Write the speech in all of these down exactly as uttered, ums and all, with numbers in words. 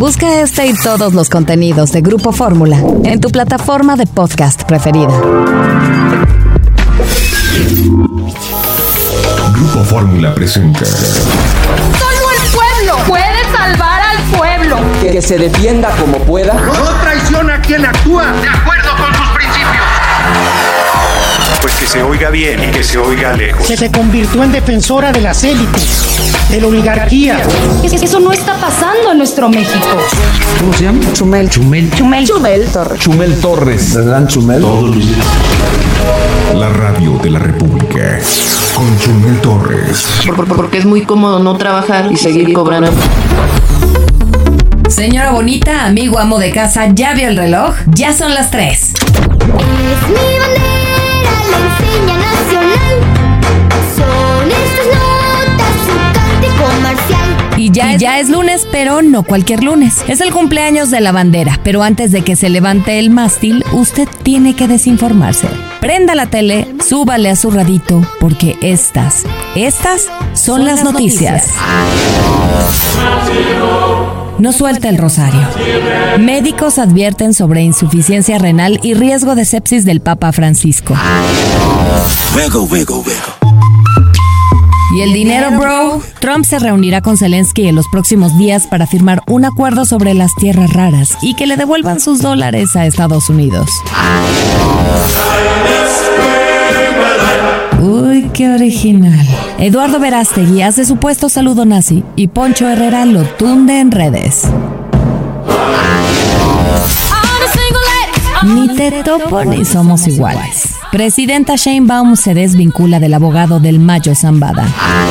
Busca este y todos los contenidos de Grupo Fórmula en tu plataforma de podcast preferida. Grupo Fórmula presenta. Solo el pueblo puede salvar al pueblo. Que, que se defienda como pueda. No traiciona a quien actúa de acuerdo con sus principios. Pues que se oiga bien y que se oiga lejos. Se, se convirtió en defensora de las élites, de la oligarquía. Eso no está pasando en nuestro México. ¿Cómo se llama? Chumel. Chumel. Chumel. Chumel Torres. Chumel Torres. ¿Verdad, Chumel? Todos los días. La radio de la República. Con Chumel Torres. Por, por, porque es muy cómodo no trabajar y seguir cobrando. Señora bonita, amigo amo de casa, ¿ya vio el reloj? Ya son las tres. Es mi bandera, la enseña nacional. Son estas notas, su cántico marcial. Y ya, y ya es lunes, pero no cualquier lunes. Es el cumpleaños de la bandera, pero antes de que se levante el mástil, usted tiene que desinformarse. Prenda la tele, súbale a su radito, porque estas, estas son, son las, las noticias. noticias. No suelta el rosario. Médicos advierten sobre insuficiencia renal y riesgo de sepsis del Papa Francisco. Wiggle, wiggle, wiggle. ¿Y el dinero, bro? Trump se reunirá con Zelensky en los próximos días para firmar un acuerdo sobre las tierras raras y que le devuelvan sus dólares a Estados Unidos. Uy, qué original. Eduardo Verástegui hace supuesto saludo nazi y Poncho Herrera lo tunde en redes. Ni te topo ni somos iguales. Presidenta Sheinbaum se desvincula del abogado del Mayo Zambada.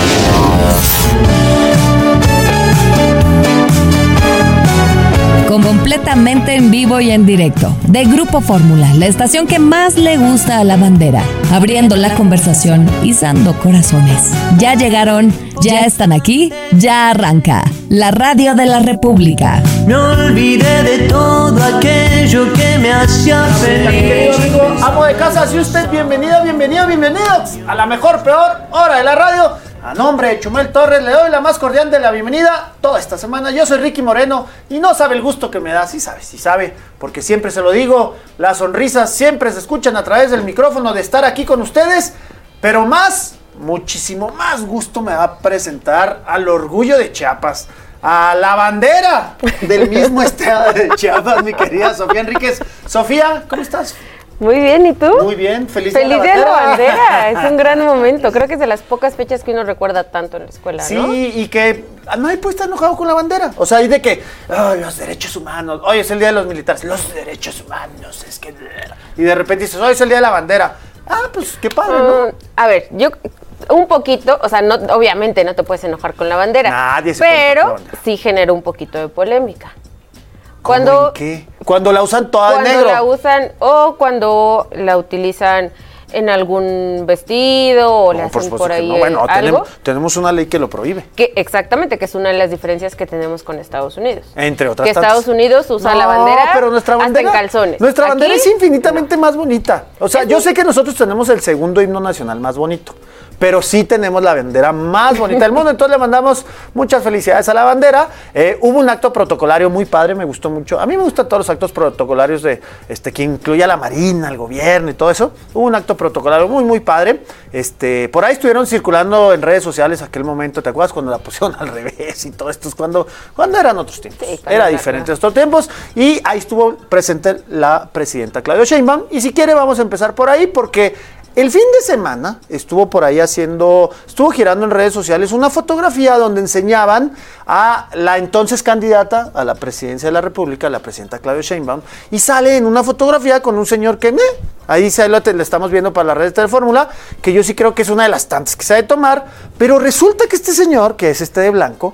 Completamente en vivo y en directo, de Grupo Fórmula, la estación que más le gusta a la bandera, abriendo la conversación, izando corazones. Ya llegaron, ya están aquí, ya arranca, la radio de la República. Me olvidé de todo aquello que me hacía feliz. Amigo, amo de casa, si usted bienvenida, bienvenido, bienvenido a la mejor, peor hora de la radio. A nombre de Chumel Torres le doy la más cordial de la bienvenida toda esta semana. Yo soy Ricky Moreno y no sabe el gusto que me da. Sí sabe, sí sabe, porque siempre se lo digo, las sonrisas siempre se escuchan a través del micrófono de estar aquí con ustedes. Pero más, muchísimo más gusto me va a presentar al orgullo de Chiapas, a la bandera del mismo estado de Chiapas, mi querida Sofía Enríquez. Sofía, ¿cómo estás? Muy bien, ¿y tú? Muy bien, feliz, feliz día de la bandera. Feliz día de la bandera, es un gran momento. Creo que es de las pocas fechas que uno recuerda tanto en la escuela, sí, ¿no? Sí, y que nadie puede estar enojado con la bandera. O sea, hay de que, oh, los derechos humanos, hoy es el día de los militares, los derechos humanos, es que... Y de repente dices, hoy es el día de la bandera. Ah, pues qué padre, ¿no? Um, a ver, yo... Un poquito, o sea, no, obviamente no te puedes enojar con la bandera. Nadie se Pero sí genera un poquito de polémica. Cuando, ¿en qué? Cuando la usan toda de negro. Cuando la usan o cuando la utilizan en algún vestido o no, le hacen por, por ahí no. Bueno, algo. Tenemos, tenemos una ley que lo prohíbe. Que exactamente, que es una de las diferencias que tenemos con Estados Unidos. Entre otras Que tantas. Estados Unidos usa no, la bandera pero nuestra bandera, hasta en calzones. Nuestra bandera ¿Aquí? Es infinitamente no. más bonita. O sea, es yo sé que nosotros tenemos el segundo himno nacional más bonito, pero sí tenemos la bandera más bonita del mundo. Entonces le mandamos muchas felicidades a la bandera. Eh, hubo un acto protocolario muy padre, me gustó mucho. A mí me gustan todos los actos protocolarios de este que incluye a la Marina, al gobierno y todo eso. Hubo un acto protocolario muy, muy padre. Este, por ahí estuvieron circulando en redes sociales aquel momento, ¿te acuerdas? Cuando la pusieron al revés y todo esto, es cuando, cuando eran otros tiempos. Sí, Era diferente estos tiempos. Y ahí estuvo presente la presidenta Claudia Sheinbaum. Y si quiere vamos a empezar por ahí porque... El fin de semana estuvo por ahí haciendo, estuvo girando en redes sociales una fotografía donde enseñaban a la entonces candidata a la presidencia de la República, la presidenta Claudia Sheinbaum, y sale en una fotografía con un señor que, me, ahí se lo, le estamos viendo para las redes de Fórmula, que yo sí creo que es una de las tantas que se ha de tomar, pero resulta que este señor, que es este de blanco,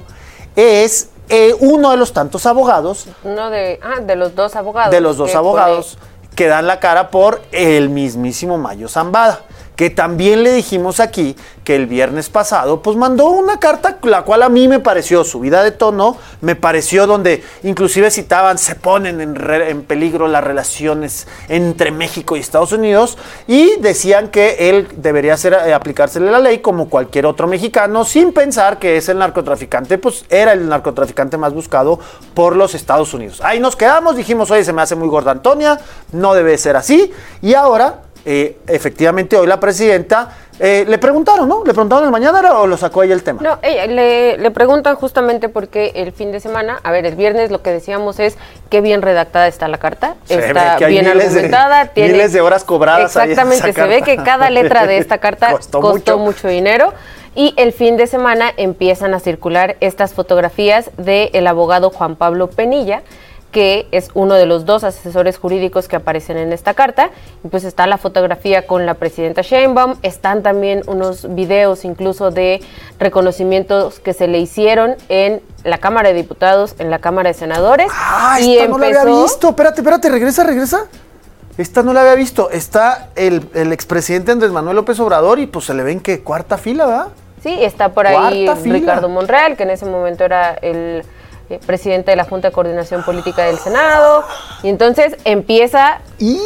es eh, uno de los tantos abogados. Uno de, ah, de los dos abogados. De los dos abogados. Que dan la cara por el mismísimo Mayo Zambada, que también le dijimos aquí que el viernes pasado pues mandó una carta, la cual a mí me pareció subida de tono, me pareció donde inclusive citaban, se ponen en, re, en peligro las relaciones entre México y Estados Unidos, y decían que él debería hacer, eh, aplicársele la ley como cualquier otro mexicano, sin pensar que es el narcotraficante, pues era el narcotraficante más buscado por los Estados Unidos. Ahí nos quedamos, dijimos, oye, se me hace muy gorda Antonia, no debe ser así, y ahora... Eh, efectivamente hoy la presidenta eh, le preguntaron, ¿no? ¿Le preguntaron en la mañana o lo sacó ella el tema? No, ella, le, le preguntan justamente porque el fin de semana, a ver, el viernes lo que decíamos es qué bien redactada está la carta, se está bien argumentada, de, tiene miles de horas cobradas. Exactamente, ahí en esa se carta. Ve que cada letra de esta carta costó, costó mucho. mucho dinero. Y el fin de semana empiezan a circular estas fotografías del abogado Juan Pablo Penilla, que es uno de los dos asesores jurídicos que aparecen en esta carta, y pues está la fotografía con la presidenta Sheinbaum, están también unos videos incluso de reconocimientos que se le hicieron en la Cámara de Diputados, en la Cámara de Senadores. Ah, y esta empezó... no la había visto, espérate, espérate, regresa, regresa. Esta no la había visto, está el, el expresidente Andrés Manuel López Obrador y pues se le ven que cuarta fila, ¿verdad? Sí, está por ahí Ricardo Monreal, que en ese momento era el... Eh, presidente de la Junta de Coordinación Política del Senado, y entonces empieza ¿Y?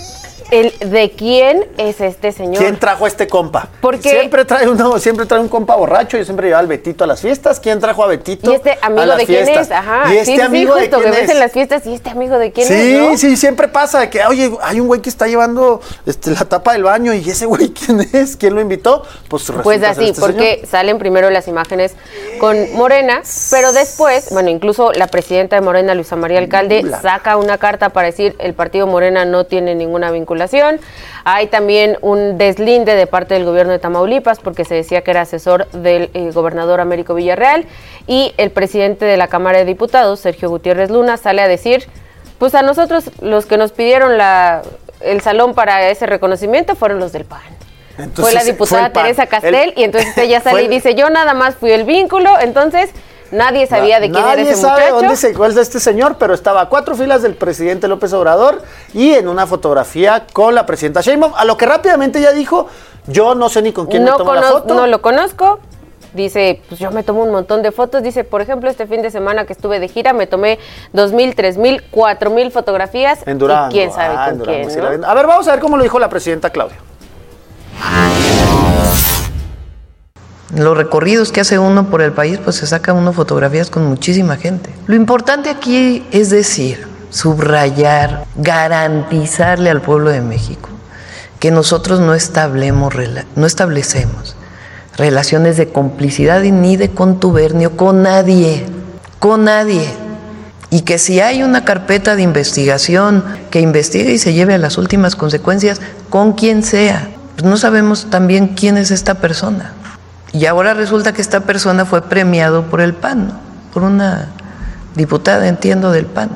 el de quién es este señor. ¿Quién trajo a este compa? Porque siempre trae uno, siempre trae un compa borracho. Yo siempre llevaba al Betito a las fiestas. ¿Quién trajo a Betito? ¿Y este amigo a las de quién fiestas? es? Ajá. ¿Y este sí, amigo sí, de justo quién que es? ves en las fiestas, ¿y este amigo de quién sí, es? ¿no? Sí, sí, siempre pasa de que, oye, hay un güey que está llevando este, la tapa del baño, y ese güey, ¿quién es? ¿Quién lo invitó? Pues, pues así, este porque señor. Salen primero las imágenes con Morena, pero después, bueno, incluso la presidenta de Morena, Luisa María Alcalde, Lula. saca una carta para decir el partido Morena no tiene ninguna vinculación. Hay también un deslinde de parte del gobierno de Tamaulipas porque se decía que era asesor del eh, gobernador Américo Villarreal, y el presidente de la Cámara de Diputados, Sergio Gutiérrez Luna, sale a decir, pues a nosotros los que nos pidieron la, el salón para ese reconocimiento fueron los del P A N. Entonces, fue la diputada fue Teresa Castel, el, y entonces ella sale y dice, yo nada más fui el vínculo, entonces... Nadie sabía de quién era ese muchacho. Nadie sabe dónde se cuál es este señor, pero estaba a cuatro filas del presidente López Obrador y en una fotografía con la presidenta Sheinbaum, a lo que rápidamente ella dijo, yo no sé ni con quién no me tomo cono- la foto. No lo conozco. Dice, pues yo me tomo un montón de fotos. Dice, por ejemplo, este fin de semana que estuve de gira, me tomé dos mil, tres mil, cuatro mil fotografías. En Durango. Y quién sabe ah, con quién, sí, ¿no? A ver, vamos a ver cómo lo dijo la presidenta Claudia. Los recorridos que hace uno por el país, pues se saca uno fotografías con muchísima gente. Lo importante aquí es decir, subrayar, garantizarle al pueblo de México que nosotros no establecemos, no establecemos relaciones de complicidad ni de contubernio con nadie, con nadie. Y que si hay una carpeta de investigación, que investigue y se lleve a las últimas consecuencias con quien sea. Pues no sabemos también quién es esta persona. Y ahora resulta que esta persona fue premiado por el P A N, ¿no? Por una diputada, entiendo, del P A N.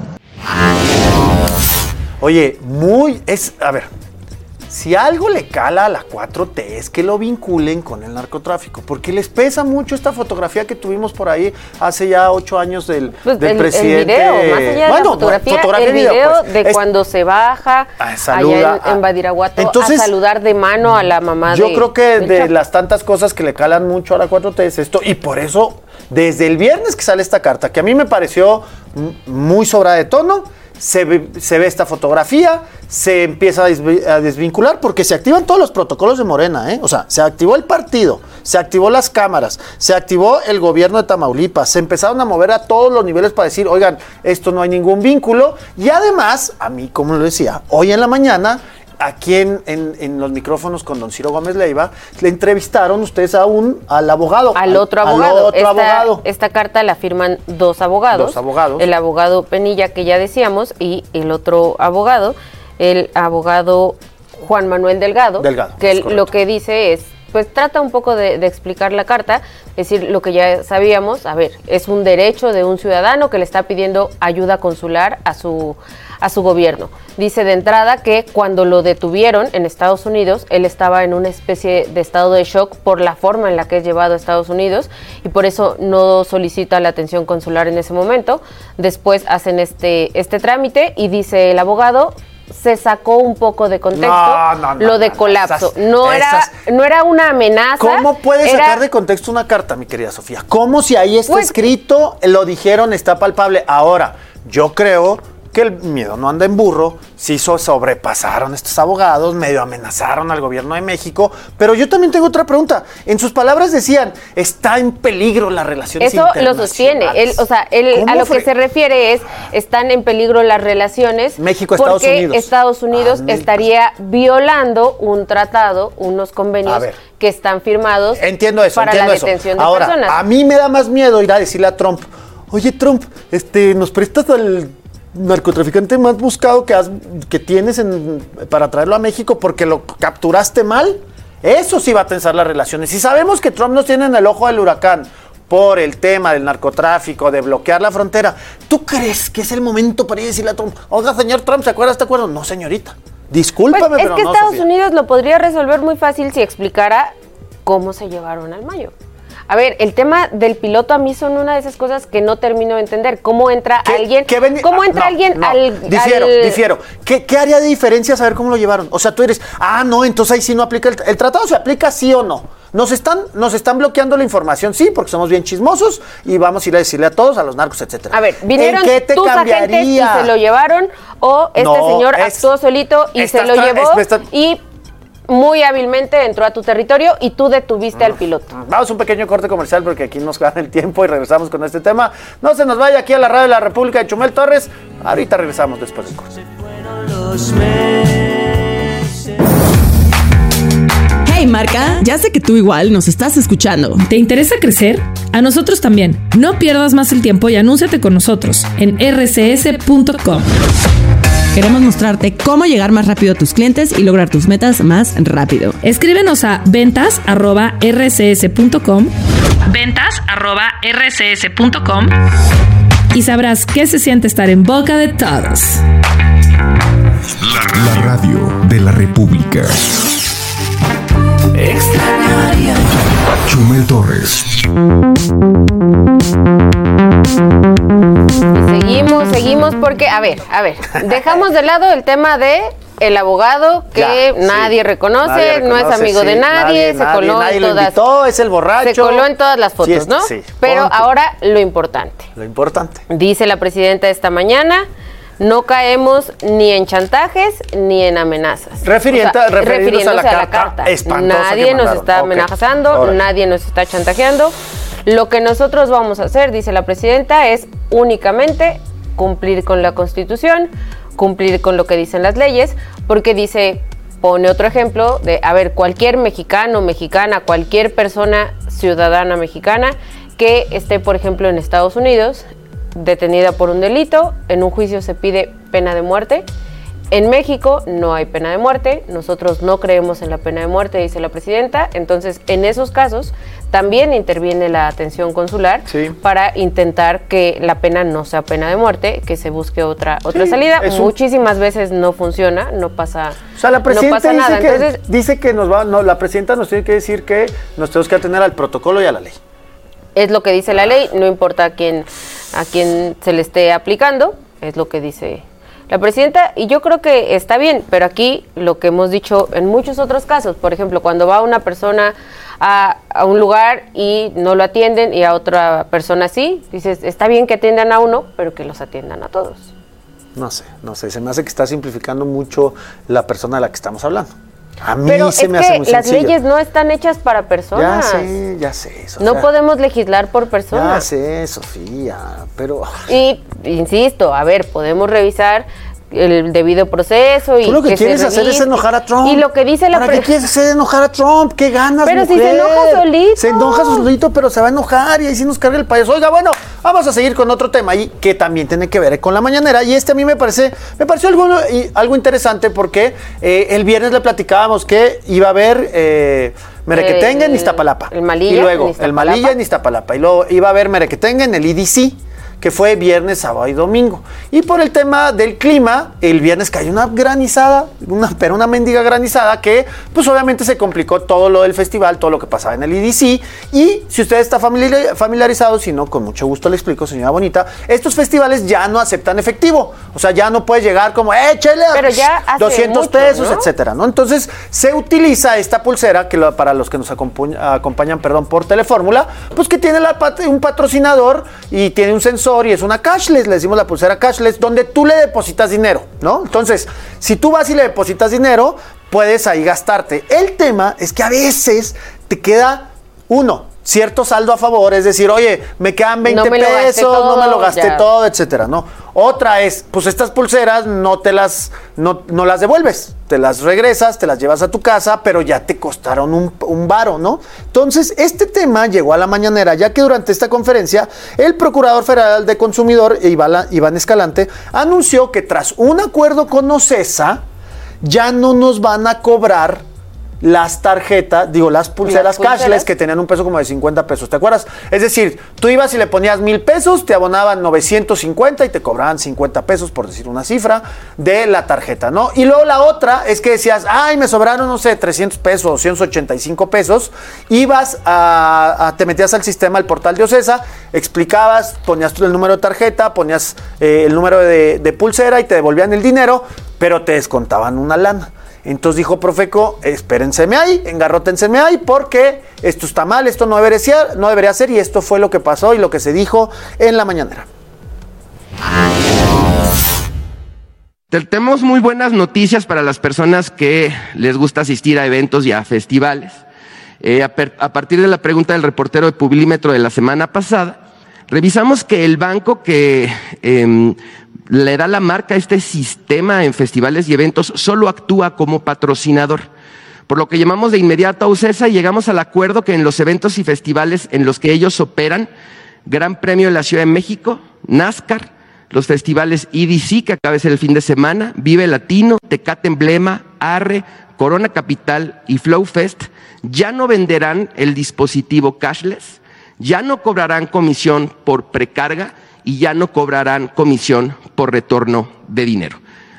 Oye, muy, es, a ver, si algo le cala a la cuatro T es que lo vinculen con el narcotráfico, porque les pesa mucho esta fotografía que tuvimos por ahí hace ya ocho años del, pues del el, presidente. El video, más allá de bueno, la fotografía, fotografía el video, video pues, de es, cuando se baja a, saluda, allá en, en Badiraguato entonces, a saludar de mano a la mamá yo de... Yo creo que de Chapo. Las tantas cosas que le calan mucho a la cuatro T es esto, y por eso, desde el viernes que sale esta carta, que a mí me pareció muy sobrada de tono, Se ve, se ve esta fotografía, se empieza a, desv- a desvincular porque se activan todos los protocolos de Morena, ¿eh? O sea, se activó el partido, se activó las cámaras, se activó el gobierno de Tamaulipas, se empezaron a mover a todos los niveles para decir, oigan, esto no hay ningún vínculo, y además, a mí, como lo decía, hoy en la mañana, aquí en, en, en los micrófonos con don Ciro Gómez Leiva, le entrevistaron ustedes a un, al abogado. Al otro abogado. Al otro esta, abogado. Esta carta la firman dos abogados. Dos abogados. El abogado Penilla, que ya decíamos, y el otro abogado, el abogado Juan Manuel Delgado, Delgado que el, lo que dice es, pues trata un poco de, de explicar la carta, es decir, lo que ya sabíamos, a ver, es un derecho de un ciudadano que le está pidiendo ayuda consular a su a su gobierno. Dice de entrada que cuando lo detuvieron en Estados Unidos, él estaba en una especie de estado de shock por la forma en la que es llevado a Estados Unidos y por eso no solicita la atención consular en ese momento. Después hacen este, este trámite y dice el abogado, se sacó un poco de contexto No, no, no, lo de no, no, colapso. esas- no, era, esas- no era una amenaza. ¿Cómo puedes era- sacar de contexto una carta, mi querida Sofía? ¿Cómo si ahí está Pues- escrito, lo dijeron, está palpable? Ahora, yo creo que el miedo no anda en burro, sí so- sobrepasaron estos abogados, medio amenazaron al gobierno de México, pero yo también tengo otra pregunta. En sus palabras decían, está en peligro las relaciones Eso lo internacionales. sostiene. Él, o sea, él, ¿Cómo a lo fue? que se refiere es, están en peligro las relaciones. México, Estados porque Unidos. Estados Unidos Amén. estaría violando un tratado, unos A convenios ver. que están firmados Entiendo eso, para entiendo la eso. detención de Ahora, personas. a mí me da más miedo ir a decirle a Trump, oye Trump, este, ¿nos prestas al narcotraficante más buscado que, has, que tienes en- para traerlo a México porque lo capturaste mal? Eso sí va a tensar las relaciones. Si sabemos que Trump nos tiene en el ojo del huracán por el tema del narcotráfico, de bloquear la frontera, ¿tú crees que es el momento para ir a decirle a Trump, oiga, señor Trump, ¿se acuerda de este acuerdo? No, señorita. Discúlpame, Pues, es pero que no, Estados Sofía. Unidos lo podría resolver muy fácil si explicara cómo se llevaron al Mayo. A ver, el tema del piloto a mí son una de esas cosas que no termino de entender. ¿Cómo entra ¿Qué- alguien? qué ven- ¿Cómo ah, entra no, alguien no. al, Difiero, al- difiero. ¿Qué, ¿Qué haría de diferencia saber cómo lo llevaron? O sea, tú eres, ah, no, entonces ahí sí no aplica el, el tratado, ¿se aplica sí o no? Nos están, nos están bloqueando la información, sí, porque somos bien chismosos y vamos a ir a decirle a todos, a los narcos, etcétera. A ver, vinieron ¿En qué te tus agentes y cambiaría? se lo llevaron, o este No, señor es- actuó solito y se estás lo tra- llevó es- me está- y muy hábilmente entró a tu territorio y tú detuviste al piloto. Vamos a un pequeño corte comercial porque aquí nos gana el tiempo y regresamos con este tema. No se nos vaya aquí a la radio de la República de Chumel Torres. Ahorita regresamos después del corte. Hey Marca, ya sé que tú igual nos estás escuchando. ¿Te interesa crecer? A nosotros también. No pierdas más el tiempo y anúnciate con nosotros en r c s punto com. Queremos mostrarte cómo llegar más rápido a tus clientes y lograr tus metas más rápido. Escríbenos a ventas arroba r c s punto com, ventas arroba r c s punto com y sabrás qué se siente estar en boca de todos. La radio de la República. Extrañaría. Chumel Torres. Seguimos, seguimos porque, a ver, a ver, dejamos de lado el tema de el abogado que Ya, nadie, sí. reconoce, Nadie no es reconoce, amigo sí, de nadie, nadie, se nadie, coló nadie en lo todas. invitó, es el borracho. Se coló en todas las fotos, Sí, ¿no? sí, Pero ponte. ahora lo importante. Lo importante. Dice la presidenta esta mañana, no caemos ni en chantajes ni en amenazas. Refiriente- refiriéndose a la carta espantosa Nadie que nos mandaron. está Ok. amenazando, Órale. nadie nos está chantajeando. Lo que nosotros vamos a hacer, dice la presidenta, es únicamente cumplir con la Constitución, cumplir con lo que dicen las leyes, porque dice, pone otro ejemplo de, a ver, cualquier mexicano, mexicana, cualquier persona ciudadana mexicana que esté, por ejemplo, en Estados Unidos, detenida por un delito, en un juicio se pide pena de muerte. En México no hay pena de muerte, nosotros no creemos en la pena de muerte, dice la presidenta, entonces en esos casos también interviene la atención consular Sí. para intentar que la pena no sea pena de muerte, que se busque otra otra Sí, salida. es un- Muchísimas veces no funciona, no pasa, O sea, la no presidenta pasa dice, nada. que, Entonces, dice que nos va, no, la presidenta nos tiene que decir que nos tenemos que atener al protocolo y a la ley. es lo que dice la ley, no importa a quién, a quién se le esté aplicando, es lo que dice la presidenta, y yo creo que está bien, pero aquí lo que hemos dicho en muchos otros casos, por ejemplo, cuando va una persona a, a un lugar y no lo atienden y a otra persona sí, dices, está bien que atiendan a uno, pero que los atiendan a todos. No sé, no sé, se me hace que está simplificando mucho la persona de la que estamos hablando. A mí Pero se es me hace que muy las sencillo. leyes no están hechas para personas. Ya sé, ya sé, Sofía. No podemos legislar por Ya personas. sé, Sofía, pero... Y, insisto, a ver, podemos revisar el debido proceso y Tú lo que, que se quieres hacer es revise. enojar a Trump. Y lo que dice la ¿Para qué pre- quieres hacer enojar a Trump? ¿Qué ganas, Pero si se mujer? enoja solito. Se enoja solito, pero se va a enojar y ahí sí nos carga el payaso. Oiga, bueno, vamos a seguir con otro tema ahí que también tiene que ver con la mañanera. Y este a mí me parece, me pareció algo, y, algo interesante porque eh, el viernes le platicábamos que iba a haber eh, merequetengue en El- Iztapalapa. el Malilla Y luego en Iztapalapa. el Malilla en Iztapalapa. Y luego iba a haber merequetengue en el I D C, que fue viernes, sábado y domingo. Y por el tema del clima, el viernes cayó una granizada, una, pero una mendiga granizada que pues obviamente se complicó todo lo del festival, todo lo que pasaba en el E D C. Y si usted está familiar, familiarizado, si no, con mucho gusto le explico, señora bonita, estos festivales ya no aceptan efectivo. O sea, ya no puedes llegar como, eh, chele, pero ya hace doscientos mucho, pesos, ¿no? etcétera, ¿no? Entonces, se utiliza esta pulsera, que lo, para los que nos acompañan, acompañan perdón, por Telefórmula, pues que tiene la, un patrocinador y tiene un sensor y es una cashless, le decimos la pulsera cashless, donde tú le depositas dinero, ¿no? Entonces, si tú vas y le depositas dinero, puedes ahí gastarte. El tema es que a veces te queda, uno, cierto saldo a favor, es decir, oye, me quedan veinte no me pesos, todo, no me lo gasté ya. todo, etcétera, ¿no? Otra es, pues estas pulseras no te las, no, no las devuelves, te las regresas, te las llevas a tu casa, pero ya te costaron un, un varo, ¿no? Entonces, este tema llegó a la mañanera, ya que durante esta conferencia, el Procurador Federal de Consumidor, Iván, Iván Escalante, anunció que tras un acuerdo con OCESA, ya no nos van a cobrar las tarjetas, digo, las pulseras, las pulseras cashless que tenían un peso como de cincuenta pesos, ¿te acuerdas? Es decir, tú ibas y le ponías mil pesos, te abonaban novecientos cincuenta y te cobraban cincuenta pesos, por decir una cifra, de la tarjeta, ¿no? Y luego la otra es que decías, ay, me sobraron, no sé, trescientos pesos, doscientos ochenta y cinco pesos, ibas a, a te metías al sistema, al portal de OCESA, explicabas, ponías tú el número de tarjeta, ponías eh, el número de, de pulsera y te devolvían el dinero, pero te descontaban una lana. Entonces dijo Profeco, espérenseme ahí, engarrótenseme ahí, porque esto está mal, esto no debería ser, no debería ser, y esto fue lo que pasó y lo que se dijo en la mañanera. Tenemos muy buenas noticias para las personas que les gusta asistir a eventos y a festivales. Eh, a, per, a partir de la pregunta del reportero de Publímetro de la semana pasada, revisamos que el banco que eh, le da la marca a este sistema en festivales y eventos solo actúa como patrocinador, por lo que llamamos de inmediato a OCESA y llegamos al acuerdo que en los eventos y festivales en los que ellos operan, Gran Premio de la Ciudad de México, NASCAR, los festivales E D C que acaba de ser el fin de semana, Vive Latino, Tecate Emblema, Arre, Corona Capital y Flow Fest, ya no venderán el dispositivo cashless, ya no cobrarán comisión por precarga y ya no cobrarán comisión por retorno de dinero.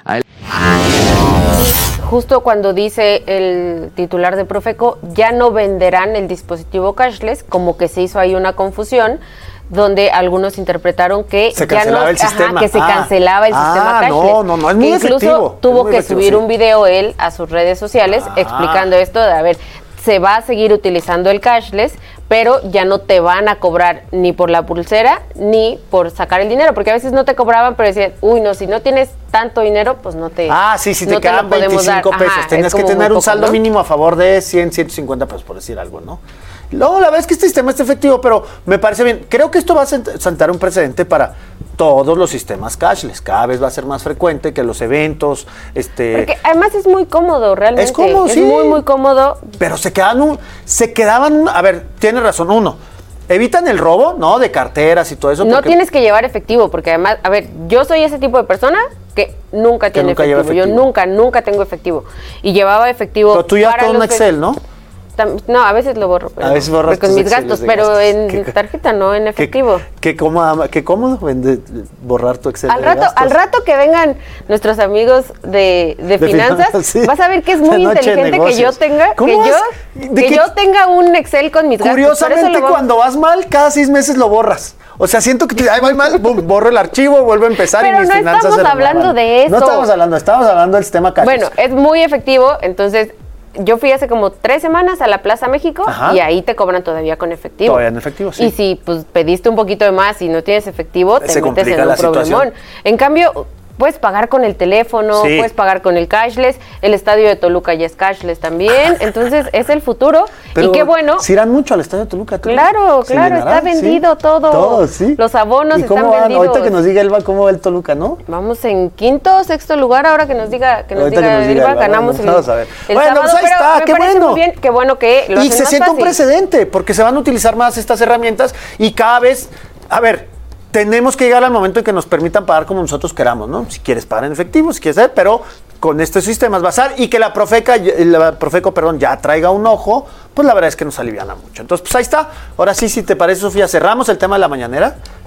Justo cuando dice el titular de Profeco, ya no venderán el dispositivo cashless, como que se hizo ahí una confusión, donde algunos interpretaron que se ya cancelaba no, el sistema, ajá, que se ah, cancelaba el ah, sistema cashless. No, no, no, es muy que incluso efectivo. tuvo muy que efectivo, subir sí. un video él a sus redes sociales ah. explicando esto de, a ver, se va a seguir utilizando el cashless, pero ya no te van a cobrar ni por la pulsera ni por sacar el dinero, porque a veces no te cobraban, pero decían, uy, no, si no tienes tanto dinero, pues no te Ah, sí, si no te quedan te veinticinco dar. pesos, Ajá, tenías que tener un poco, saldo ¿no? mínimo a favor de cien, ciento cincuenta pesos, por decir algo, ¿no? No, la verdad es que este sistema está efectivo, pero me parece bien. Creo que esto va a sentar un precedente para todos los sistemas cashless. Cada vez va a ser más frecuente que los eventos, este... Porque además es muy cómodo, realmente. Es cómodo, es sí. muy, muy cómodo. Pero se quedan, un, se quedaban, a ver, tiene razón, uno, evitan el robo, ¿no? De carteras y todo eso. No porque... tienes que llevar efectivo, porque además, a ver, yo soy ese tipo de persona que nunca que tiene nunca efectivo. efectivo. Yo nunca, nunca tengo efectivo. Y llevaba efectivo. Pero tú ya para todo un los Excel, ¿no? No, a veces lo borro. Pero, A veces borras con tus mis Exceles gastos, de pero gastos. en Qué- tarjeta, no en efectivo. Qué cómodo, qué cómodo vende- borrar tu Excel Al de rato, gastos. al rato que vengan nuestros amigos de, de, De finanzas, finanzas, sí. vas a ver que es De muy noche de inteligente que yo negocios. tenga, que ¿Cómo yo, es? ¿De que qué? yo tenga un Excel con mis gastos. Por eso Curiosamente, lo vamos- cuando vas mal, cada seis meses lo borras. O sea, siento que te, ay, voy mal, boom, borro el archivo, vuelvo a empezar Pero y mis no finanzas estamos se hablando renovan. de eso. No estamos hablando, estamos hablando del sistema cashless. Bueno, es muy efectivo, entonces yo fui hace como tres semanas a la Plaza México. Ajá. Y ahí te cobran todavía con efectivo. Todavía en efectivo, sí. Y si pues pediste un poquito de más y no tienes efectivo, te Se metes complica en un la problemón. situación. En cambio, puedes pagar con el teléfono, Sí. puedes pagar con el cashless, el estadio de Toluca ya es cashless también, entonces es el futuro. Pero y qué bueno. si irán mucho al estadio de Toluca. ¿tú Claro, crees? ¿Se claro, llenará? está vendido Sí. todo. Todo, sí. Los abonos ¿Y cómo están van? vendidos. Ahorita que nos diga Elba cómo va el Toluca, ¿no? Vamos en quinto, sexto lugar, ahora que nos diga, que nos Ahorita diga, que nos diga Elba, Elba, ganamos bueno, el, vamos a ver. el Bueno, sábado, pues ahí pero está, me qué parece bueno. muy bien, qué bueno que lo Y hacen se más siente un fácil. precedente, porque se van a utilizar más estas herramientas y cada vez, a ver, tenemos que llegar al momento en que nos permitan pagar como nosotros queramos, ¿no? Si quieres pagar en efectivo, si quieres hacer, pero con estos sistemas basar y que la Profeca, la Profeco, perdón, ya traiga un ojo, pues la verdad es que nos aliviana mucho. Entonces, pues ahí está. Ahora sí, si te parece, Sofía, cerramos el tema de la mañanera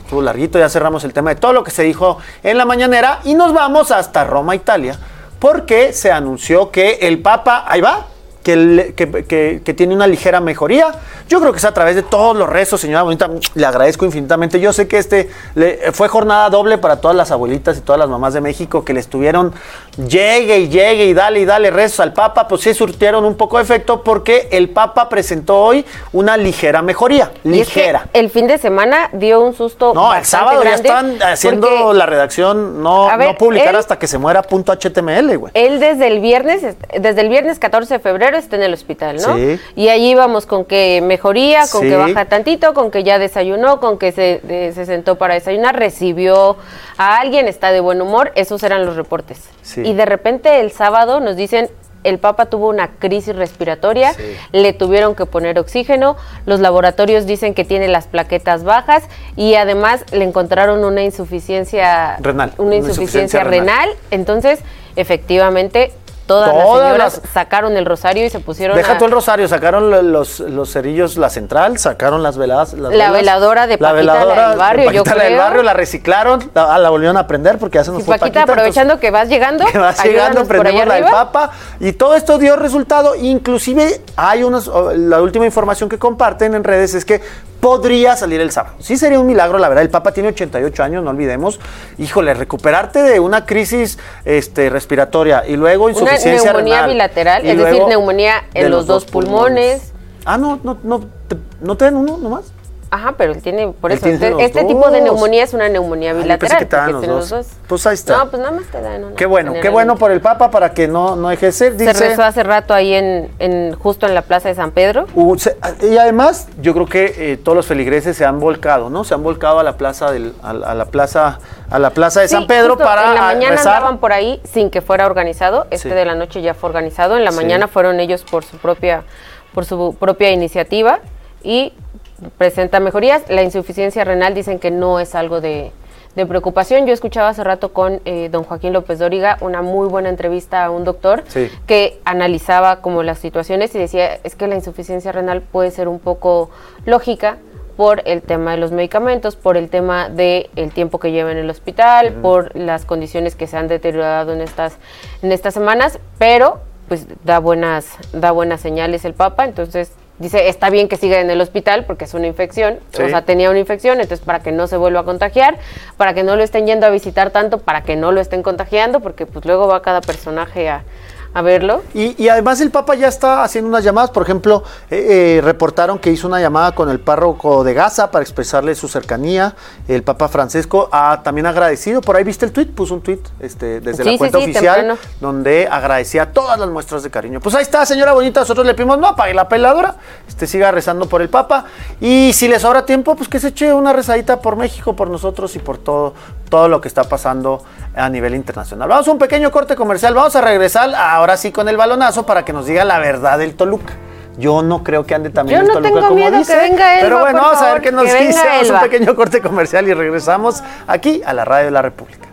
estuvo larguito, ya cerramos el tema de todo lo que se dijo en la mañanera y nos vamos hasta Roma, Italia, porque se anunció que el Papa, ahí va, que, el, que, que, que tiene una ligera mejoría. Yo creo que es a través de todos los rezos, señora bonita, le agradezco infinitamente. Yo sé que este le, fue jornada doble para todas las abuelitas y todas las mamás de México que le estuvieron llegue y llegue y dale y dale rezos al Papa, pues sí surtieron un poco de efecto porque el Papa presentó hoy una ligera mejoría, ligera. Es que el fin de semana dio un susto No, el sábado ya están haciendo porque, la redacción no, ver, no publicar él, hasta que se muera punto H T M L, güey. Él desde el viernes, desde el viernes catorce de febrero está en el hospital, ¿no? Sí. Y allí íbamos con que mejoría, con sí. que baja tantito, con que ya desayunó, con que se, de, se sentó para desayunar, recibió a alguien, está de buen humor, esos eran los reportes. Sí. Y de repente el sábado nos dicen, el Papa tuvo una crisis respiratoria, sí. le tuvieron que poner oxígeno, los laboratorios dicen que tiene las plaquetas bajas y además le encontraron una insuficiencia renal, una insuficiencia, insuficiencia renal. renal, entonces efectivamente Todas, Todas las señoras las... sacaron el rosario y se pusieron Deja a... tú el rosario, sacaron los, los cerillos, la central, sacaron las veladas. Las la velas, veladora de Paquita, la, veladora, la del barrio, Paquita, yo creo. La del barrio, la reciclaron, la, la volvieron a prender porque ya se nos sí, fue Paquita, Paquita. aprovechando entonces, que vas llegando, que vas llegando, prendemos la del Papa y todo esto dio resultado. Inclusive hay unos, la última información que comparten en redes es que podría salir el sábado. Sí sería un milagro, la verdad. El Papa tiene ochenta y ocho años, no olvidemos. Híjole, recuperarte de una crisis este, respiratoria y luego insuficiencia una neumonía renal. bilateral, es decir, neumonía en los, los dos pulmones. pulmones. Ah, no, no, no, te, ¿no te dan uno nomás? Ajá, pero él tiene, por él eso, tiene este, este tipo de neumonía es una neumonía bilateral. Ay, porque los tiene los dos. Pues ahí está. No, pues nada más te dan uno. Qué bueno, qué bueno por el Papa para que no, no deje de ser. Dice, se rezó hace rato ahí en, en justo en la plaza de San Pedro. Uh, se, y además, yo creo que eh, todos los feligreses se han volcado, ¿no? Se han volcado a la plaza del, a, a la plaza, a la plaza de sí, San Pedro para en la mañana rezar. Andaban por ahí sin que fuera organizado. Este sí. de la noche ya fue organizado. En la sí. mañana fueron ellos por su propia, por su propia iniciativa y presenta mejorías. La insuficiencia renal dicen que no es algo de, de preocupación. Yo escuchaba hace rato con eh, don Joaquín López Dóriga una muy buena entrevista a un doctor sí. que analizaba como las situaciones y decía, es que la insuficiencia renal puede ser un poco lógica por el tema de los medicamentos, por el tema del tiempo que lleva en el hospital, uh-huh. por las condiciones que se han deteriorado en estas, en estas semanas, pero pues da buenas, da buenas señales el Papa, entonces dice, está bien que siga en el hospital porque es una infección, sí. o sea, tenía una infección, entonces para que no se vuelva a contagiar, para que no lo estén yendo a visitar tanto, para que no lo estén contagiando, porque pues luego va cada personaje a, a verlo. Y, y además el Papa ya está haciendo unas llamadas, por ejemplo, eh, eh, reportaron que hizo una llamada con el párroco de Gaza para expresarle su cercanía, el Papa Francisco ha también agradecido, por ahí viste el tuit, puso un tuit este, desde sí, la cuenta sí, sí, oficial, temprano. donde agradecía todas las muestras de cariño. Pues ahí está, señora bonita, nosotros le pedimos, no apague la peladora, este, siga rezando por el Papa, y si le sobra tiempo, pues que se eche una rezadita por México, por nosotros y por todo, todo lo que está pasando a nivel internacional. Vamos a un pequeño corte comercial, vamos a regresar ahora sí con el balonazo para que nos diga la verdad del Toluca. Yo no creo que ande también el Toluca como dice. Yo no tengo miedo dice, que venga Elba, pero bueno, vamos favor, a ver qué nos que dice. Vamos a un Elba. pequeño corte comercial y regresamos aquí a la Radio de la República.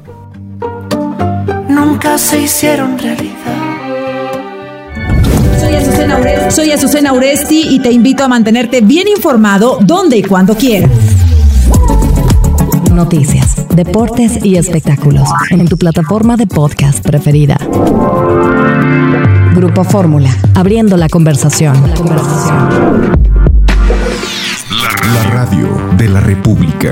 Nunca se hicieron realidad. Soy Azucena Uresti. Soy Azucena Uresti y te invito a mantenerte bien informado donde y cuando quieras. Noticias, deportes y espectáculos en tu plataforma de podcast preferida. Grupo Fórmula, abriendo la conversación. La conversación. La radio de la República.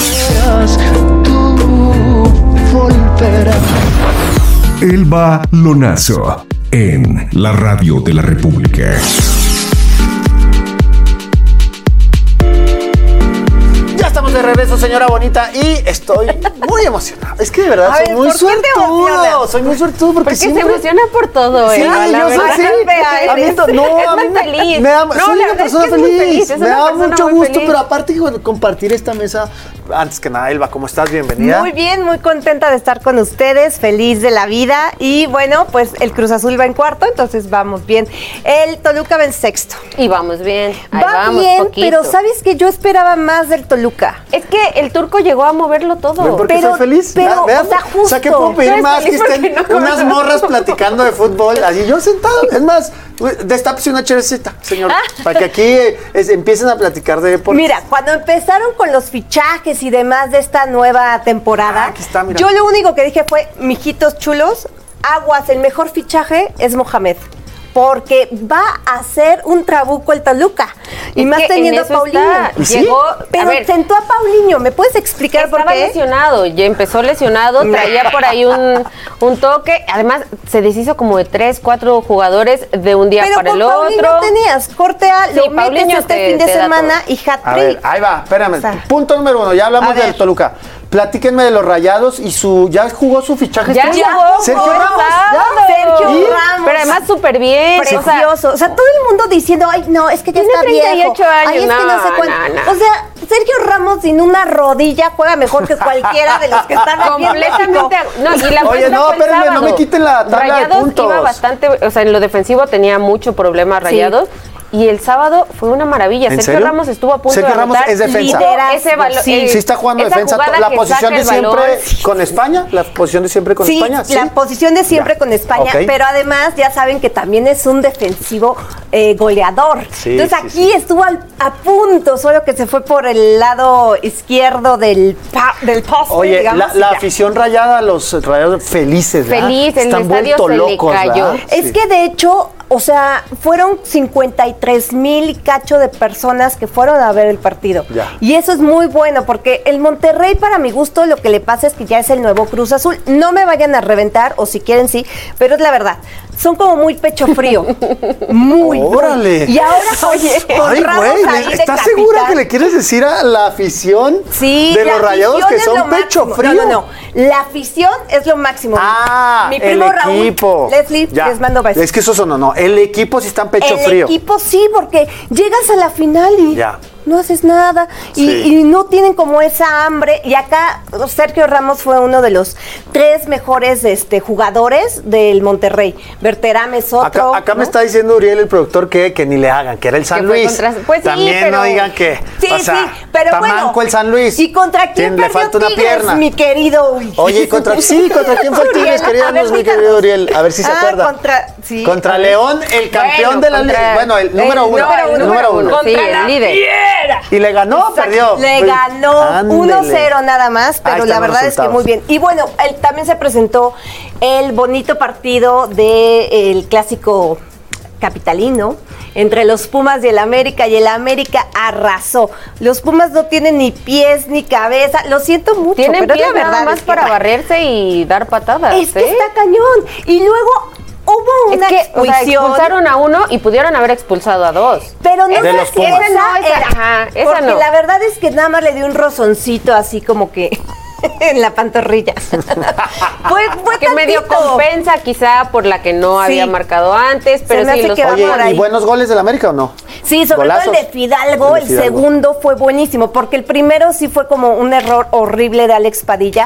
El balonazo en la radio de la República. Estamos de regreso, señora bonita, y estoy muy emocionado. Es que de verdad a soy ver, muy ¿por qué te suertudo. emocionas? Soy muy suertudo porque, porque siempre... se emociona por todo, ¿eh? Sí, la yo verdad. soy así. Fea A mí eres. to- no, es a mí muy me, feliz. me da, no, soy la una verdad persona es que es muy feliz. feliz. Es Me una da persona mucho muy gusto, feliz. pero aparte hijo, compartir esta mesa. Antes que nada, Elba, ¿cómo estás? Bienvenida. Muy bien, muy contenta de estar con ustedes, feliz de la vida. Y bueno, pues el Cruz Azul va en cuarto, entonces vamos bien. El Toluca va en sexto. Y vamos bien. Ahí Va vamos, bien, poquito. pero ¿sabes que yo esperaba más del Toluca? Es Es que el turco llegó a moverlo todo. ¿Ven por qué pero, soy feliz? Pero, Vean, o sea, justo. o sea, ¿qué puedo pedir ¿Eres más? Que feliz estén porque no unas conoces? morras platicando de fútbol, así yo sentado. Es más, destápese una cherecita, señor, para que aquí es, empiecen a platicar de deportes. Mira, cuando empezaron con los fichajes y demás de esta nueva temporada, Ah, aquí está, mira. yo lo único que dije fue, mijitos chulos, aguas, el mejor fichaje es Mohamed. Porque va a ser un trabuco el Toluca. Y Es más que teniendo en a eso Paulinho. está. ¿Y sí? Llegó, Pero a ver, sentó a Paulinho. ¿Me puedes explicar por estaba qué? lesionado, ya empezó lesionado, traía por ahí un, un toque. Además, se deshizo como de tres, cuatro jugadores de un día Pero para con el Paulinho otro. tenías corte A, Sí, lo metes Paulinho este te- fin de te da semana todo. y hat A ver, ahí va, espérame. O sea, Punto número uno, ya a hablamos ver. del Toluca. Platíquenme de los Rayados y su. ¿Ya jugó su fichaje? Ya estrella? llegó, Sergio fue Ramos. sábado. ¿ya? Sergio ¿Y? Ramos. Pero además súper bien. o sea, Precioso. O sea, todo el mundo diciendo, ay, no, es que ya Tiene está treinta y ocho viejo. años, Ay, es que no no, sé cuánto. no, no. O sea, Sergio Ramos sin una rodilla juega mejor que cualquiera de los que están aquí en México. completamente. No, y la Oye, muestra no, fue el espérenme, no sábado. me quiten la tabla de Rayados puntos. iba bastante, o sea, en lo defensivo tenía mucho problema Rayados. Y el sábado fue una maravilla. ¿En Sergio serio? Ramos estuvo a punto Sergio de Ramos anotar. es defensa. Lideró ese balón. Sí, sí está jugando esa defensa. jugada La que posición saca de el siempre balón. con España. La posición de siempre con Sí, España. Sí, la posición de siempre Ya. con España, Ok. pero además ya saben que también es un defensivo eh, goleador. Sí, Entonces sí, aquí estuvo al- a punto, solo que se fue por el lado izquierdo del, pa- del poste, Oye, digamos, la, y la ya. afición rayada, los rayados felices, ¿verdad? Feliz, el Están estadio vueltos se le locos, cayó. ¿verdad? Es Sí. que de hecho, o sea, fueron cincuenta y tres mil y cacho de personas que fueron a ver el partido. Ya. Y eso es muy bueno, porque el Monterrey, para mi gusto, lo que le pasa es que ya es el nuevo Cruz Azul. No me vayan a reventar, o si quieren sí, pero es la verdad. Son como muy pecho frío. Muy. ¡Órale! Y ahora, oye, con Ay, Ramos güey, ahí de ¿estás capitán. segura que le quieres decir a la afición Sí, de la los rayados afición que es son lo pecho máximo. frío? No, no, no. La afición es lo máximo. Ah, mi el primo Raúl, equipo. Leslie, Ya. les mando besos. Es que eso no, no. El equipo sí está en pecho el frío. equipo sí, porque llegas a la final y Ya. no haces nada y, Sí. y no tienen como esa hambre. Y acá Sergio Ramos fue uno de los tres mejores este, jugadores del Monterrey. Berterame es otro. Acá, acá ¿no? me está diciendo Uriel, el productor, que, que ni le hagan, que era el San Que fue Luis. contra- pues sí, También pero- no digan que. Sí, o sea, sí, pero está bueno. manco el San Luis. ¿Y contra quién Tiene- le perdió falta una Tigres, pierna. mi querido? Oye, contra sí, contra quién fue el Tigres, Uriel, querido, a ver, mi díganos. querido Uriel, a ver si se Ah, acuerda. Contra, sí. Contra León, el campeón Bueno, de la contra- liga. Bueno, el número el uno. número uno, el número uno. Sí, el líder. Y le ganó, o perdió. Le ganó Ándele. uno cero nada más, Ahí pero están la los verdad es que resultados. muy bien. Y bueno, él, también se presentó el bonito partido del clásico capitalino entre los Pumas y el América, y el América arrasó. Los Pumas no tienen ni pies ni cabeza, lo siento mucho, Tienen pero es pies la verdad. nada más es que, para bueno, barrerse y dar patadas. Es que ¿eh? está cañón. Y luego hubo Es una que, o sea, expulsión. expulsaron a uno y pudieron haber expulsado a dos. Pero no De sé los si Pumas. esa Esa no, esa- era. ajá, esa porque no. la verdad es que nada más le dio un rozoncito así como que en la pantorrilla. fue, fue Que medio tantito. compensa quizá por la que no Sí. había marcado antes, pero me sí hace los que va Oye, por ahí. ¿y buenos goles del América o no? Sí, sobre Golazos. todo el de Fidalgo, El el, de Fidalgo. segundo fue buenísimo, porque el primero sí fue como un error horrible de Alex Padilla,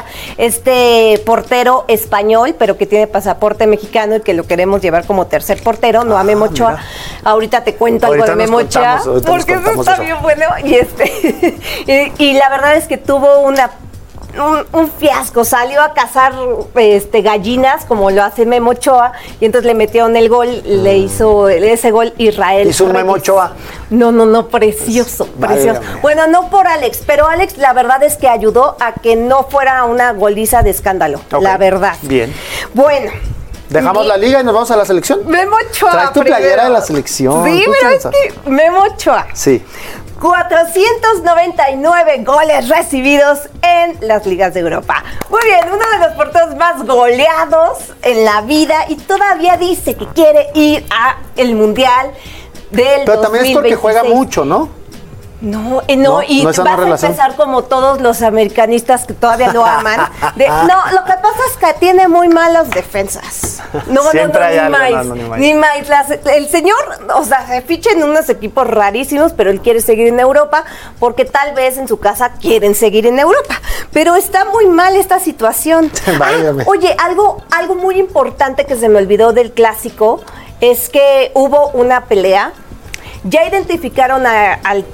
este portero español, pero que tiene pasaporte mexicano y que lo queremos llevar como tercer portero, no a Memo Ochoa. mira. Ahorita te cuento Ahorita algo de nos Memo Ochoa, contamos, ahorita nos porque eso contamos está eso. bien bueno. Y, este, y, y la verdad es que tuvo una Un, un fiasco, salió a cazar este, gallinas como lo hace Memo Ochoa y entonces le metieron el gol, le hizo ese gol Israel. ¿Hizo un Memo Reyes. Ochoa? No, no, no, precioso, Pues, precioso. válgame. Bueno, no por Alex, pero Alex la verdad es que ayudó a que no fuera una goliza de escándalo, Ok, la verdad. Bien. Bueno. ¿Dejamos y- la liga y nos vamos a la selección? Memo Ochoa. Traes tu primero. playera de la selección. Sí, ¿Tú pero es piensas? que Memo Ochoa. Sí. cuatrocientos noventa y nueve goles recibidos en las ligas de Europa. Muy bien, uno de los porteros más goleados en la vida y todavía dice que quiere ir a el Mundial del Pero también es porque juega dos mil veintiséis. mucho, ¿no? No, eh, no, No, y no, esa vas no a relación. empezar como todos los americanistas que todavía lo aman. de, no, lo que pasa es que tiene muy malas defensas. No, Siempre no, hay no, algo, ni más. no, no, ni más. Ni más. Las- el señor, o sea, se ficha en unos equipos rarísimos, pero él quiere seguir en Europa porque tal vez en su casa quieren seguir en Europa. Pero está muy mal esta situación. Válgame. Ah, oye, algo, algo muy importante que se me olvidó del clásico es que hubo una pelea. Ya identificaron a- al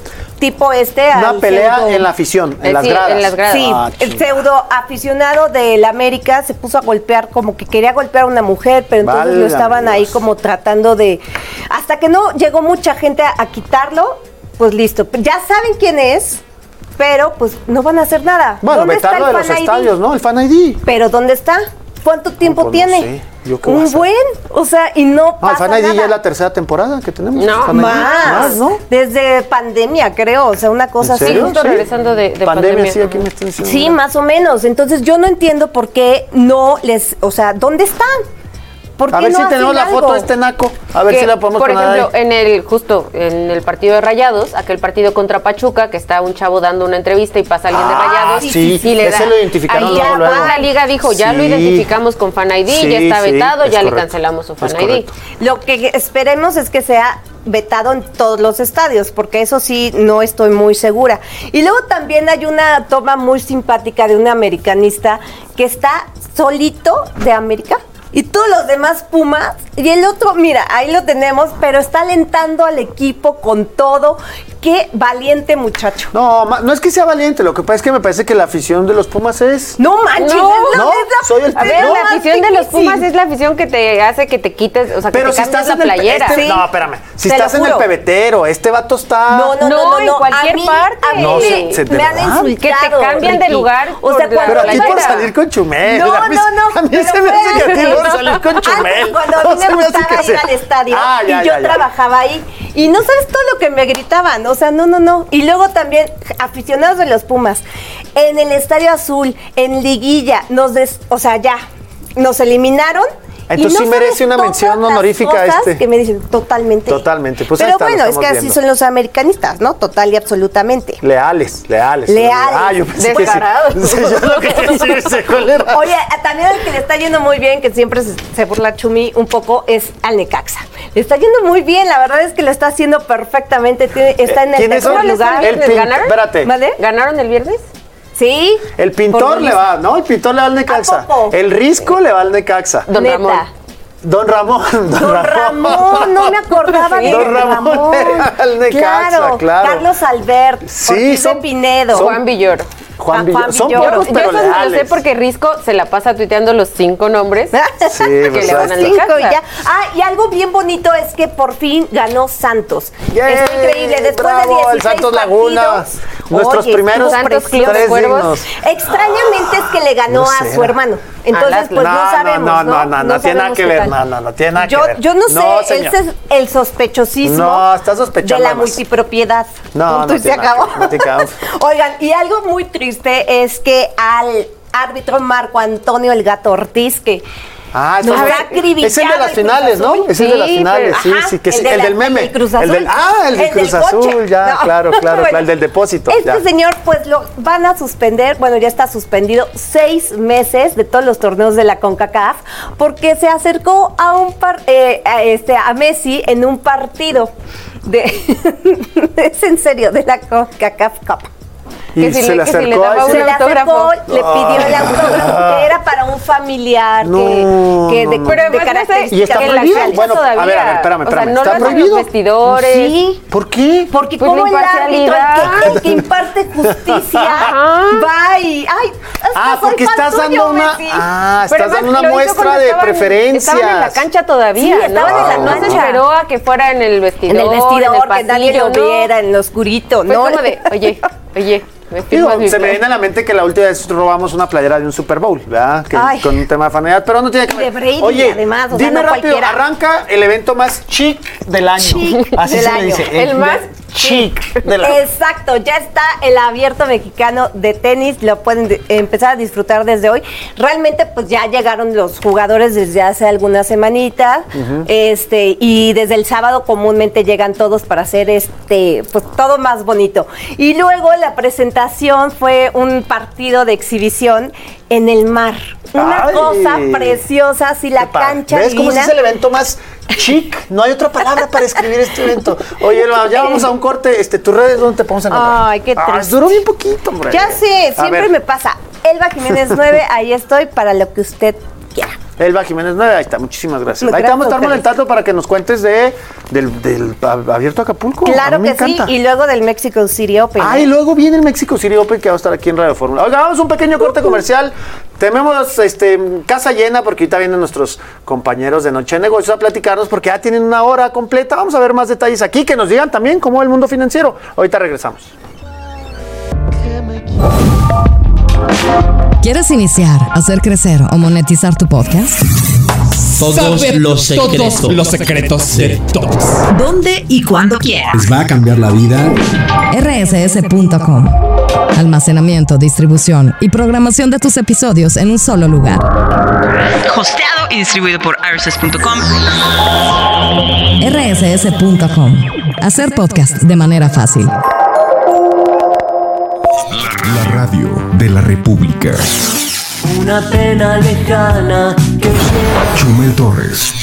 tipo este. Una al pelea pseudo- en la afición, en Eh, las sí, gradas. en las gradas. Sí, Ah, el pseudo aficionado del América se puso a golpear, como que quería golpear a una mujer, pero entonces Válgame lo estaban ahí Dios. como tratando de... Hasta que no llegó mucha gente a, a quitarlo, pues listo. Ya saben quién es, pero pues no van a hacer nada. Bueno, ¿Dónde está vetarlo el de los Fan I D? estadios, ¿no? El Fan I D. Pero ¿dónde está? ¿Cuánto tiempo pues no tiene? sé. ¿Yo qué voy a Un hacer? buen, o sea, y no Ah, el pasa Fan I D nada. ya es la tercera temporada que tenemos. No, Fan I D. Más, ¿no? desde pandemia, creo, o sea, una cosa ¿En así. serio? Justo Sí. regresando de, de pandemia, pandemia. sí, aquí me están diciendo. Sí, más o menos. Entonces yo no entiendo por qué no les, o sea, ¿dónde están? ¿Por qué A ver no si hacen tenemos la algo? foto de este naco. A ver Que, si la podemos por poner ejemplo, ahí. en el justo en el partido de Rayados, aquel partido contra Pachuca, que está un chavo dando una entrevista y pasa alguien de Ah, Rayados sí, y le ese da. lo identificaron ahí luego, ya, luego. la liga dijo, ya lo Sí. identificamos con Fan I D, Sí, ya está sí, vetado, es ya le correcto. cancelamos su Fan Es I D. correcto. Lo que esperemos es que sea vetado en todos los estadios, porque eso sí no estoy muy segura. Y luego también hay una toma muy simpática de un americanista que está solito de América y todos los demás Pumas, y el otro, mira, ahí lo tenemos, pero está alentando al equipo con todo. Qué valiente muchacho. No, ma- no es que sea valiente, lo que pasa es que me parece que la afición de los Pumas es... No manches, No, es la, no, es la- soy el A ver, No, la afición de los difícil. Pumas es la afición que te hace que te quites, o sea, que Pero te si cambies estás la en el... playera. este- Sí. No, espérame. Si Te lo estás en el juro. pebetero, este vato está... No, no, no, No, no, en no. cualquier A mí- parte. a mí No, me- se- se- de me han verdad. insultado. Que te cambian de Ricky. lugar O por sea, la cuando Pero a ti por playera. salir con Chumel. No, a mí, no, no, A mí pero se me hace que a ti fue- por salir con Chumel. Antes, cuando a No mí me se me hace gustaba que ir sea- al estadio Ah, ya, y yo ya, ya. trabajaba ahí. Y no sabes todo lo que me gritaban. O sea, no, no, no. Y luego también, aficionados de los Pumas, en el Estadio Azul, en Liguilla, nos des, o sea, ya, nos eliminaron. Entonces y sí no merece sabes una todas mención las honorífica cosas este. que me dicen totalmente. Totalmente, pues ahí Pero está, lo bueno, es estamos que así viendo. son los americanistas, ¿no? Total y absolutamente. Leales, leales. Leales. Ah, yo pensé que sí. Descarados. Sí, yo lo que pensé, ese, ¿cuál era? Oye, también el que le está yendo muy bien, que siempre se, se burla Chumi un poco, es al Necaxa. Le está yendo muy bien, la verdad es que lo está haciendo perfectamente. Tiene- está en el ¿Quiénes son? tercer lugar. El pin- espérate. ¿Vale? ¿Ganaron el viernes? Sí. El pintor Por le va, ¿no? El pintor le va al Necaxa. ¿A poco? El Risco le va al Necaxa. Don Neta. Ramón. Don Ramón. Don, Don Ramón, no me acordaba de Don Ramón le va al Necaxa, claro. Carlos Albert, Sí, Ortiz son- de Pinedo. son- Juan Villoro. Juan Ah, Villoro. Juan Son Villoro. pocos, Yo pero eso sí lo sé leales. porque Risco se la pasa tuiteando los cinco nombres Sí, que pues, le van al Cinco Necaxa. y ya. Ah, y algo bien bonito es que por fin ganó Santos. ¡Yay! Es increíble. Después ¡Bravo! de dieciséis El Santos Laguna. partidos, Nuestros oye, primeros estuvo Santos Club precioso. de tres Cuervos. dignos. Extrañamente es que le ganó No a sé, su hermano. Entonces, Atlas. pues no, no, sabemos. no, no, no, no tiene nada sabemos que qué ver. tal. No, no, no tiene nada yo, que ver. Yo no sé, No, ese señor. es el sospechosismo No, está sospechando de la más. multipropiedad. No, Punto no y se tiene nada acabó. que- no tiene que- Oigan, y algo muy triste es que al árbitro Marco Antonio El Gato Ortiz, que Ah, nos eso ha es- acribillado es el de las el Cruz finales, ¿no? Azul. Es el de las Sí, finales, sí, Ajá, sí, que sí, el de el la- del meme. el del Cruz El del- Azul. ah, el del El del Cruz Azul, coche. ya, No. claro, claro, Bueno, claro, el del depósito. Este ya. señor, pues lo van a suspender, bueno, ya está suspendido seis meses de todos los torneos de la CONCACAF, porque se acercó a un par, eh, a, este, a Messi en un partido de, es en serio, de la CONCACAF Cup. Y que si se le- le que si le acercó daba a un Se ese- le autógrafo. acercó, le pidió el autógrafo, que era para un familiar No, que, que de, no, no. de Pero además no sé, características Y está en la prohibido. cancha Bueno, a ver, a ver, todavía. espérame, O sea, espérame, no ¿está lo hacen en prohibido? los vestidores. Sí. ¿Por qué? Porque Pues como la el árbitro, el imparcialidad. que, el que imparte justicia, Ajá. va y... Ay, hasta Ah, soy porque fan estás tuyo, dando una, Messi. ah, Pero estás dando además una lo hizo muestra cuando de estaban- preferencias. Estaban en la cancha todavía, Sí, ¿no? estaban en la No se cancha. esperó a que fuera en el vestidor, En el vestidor, en el que nadie lo pasillo, ¿no? viera, en lo oscurito, Fue ¿no? como de, oye, oye, me Digo, firmas mi se me play. viene a la mente que la última vez robamos una playera de un Super Bowl, ¿verdad? Que, Ay. con un tema de fanidad, pero no tiene que De ver. Brady, Oye, además, o sea, dime no rápido, cualquiera. arranca el evento más chic del año. Chic Así del se le año. dice. El más chic del año. Exacto, ya está el abierto mexicano de tenis, lo pueden de- empezar a disfrutar desde hoy. Realmente pues ya llegaron los jugadores desde hace algunas semanitas, Ujú. este, y desde el sábado comúnmente llegan todos para hacer este, pues todo más bonito. Y luego la presentación fue un partido de exhibición en el mar. Una Ay. cosa preciosa, así la Qué padre. cancha ¿Ves cómo divina. es el evento más chic? No hay otra palabra para escribir este evento. Oye, Elba, ya vamos a un corte. Este, ¿tus redes dónde te podemos encontrar? Ay, qué triste. duró bien poquito, hombre. Ya sé, A siempre ver. me pasa. Elba Jiménez nueve, ahí estoy para lo que usted quiera. Elba Jiménez nueve, ahí está, muchísimas gracias. Gracias Ahí te vamos a estar a ustedes. molestando para que nos cuentes de del, del abierto Acapulco. Claro A mí me que sí, encanta. y luego del Mexico City Open. Ah, y luego viene el Mexico City Open que va a estar aquí en Radio Fórmula. Oiga, vamos a un pequeño corte comercial. Tenemos este, casa llena porque ahorita vienen nuestros compañeros de Noche de Negocios a platicarnos porque ya tienen una hora completa. Vamos a ver más detalles aquí, que nos digan también cómo es el mundo financiero. Ahorita regresamos. ¿Quieres iniciar, hacer crecer o monetizar tu podcast? Todos Saber los secretos. todos los secretos de todos. ¿Dónde y cuándo quieras? Les va a cambiar la vida. R S S punto com. Almacenamiento, distribución y programación de tus episodios en un solo lugar. Hosteado y distribuido por R S S punto com. R S S punto com. Hacer podcast de manera fácil. La radio de la República. Una pena lejana que llega. Chumel Torres.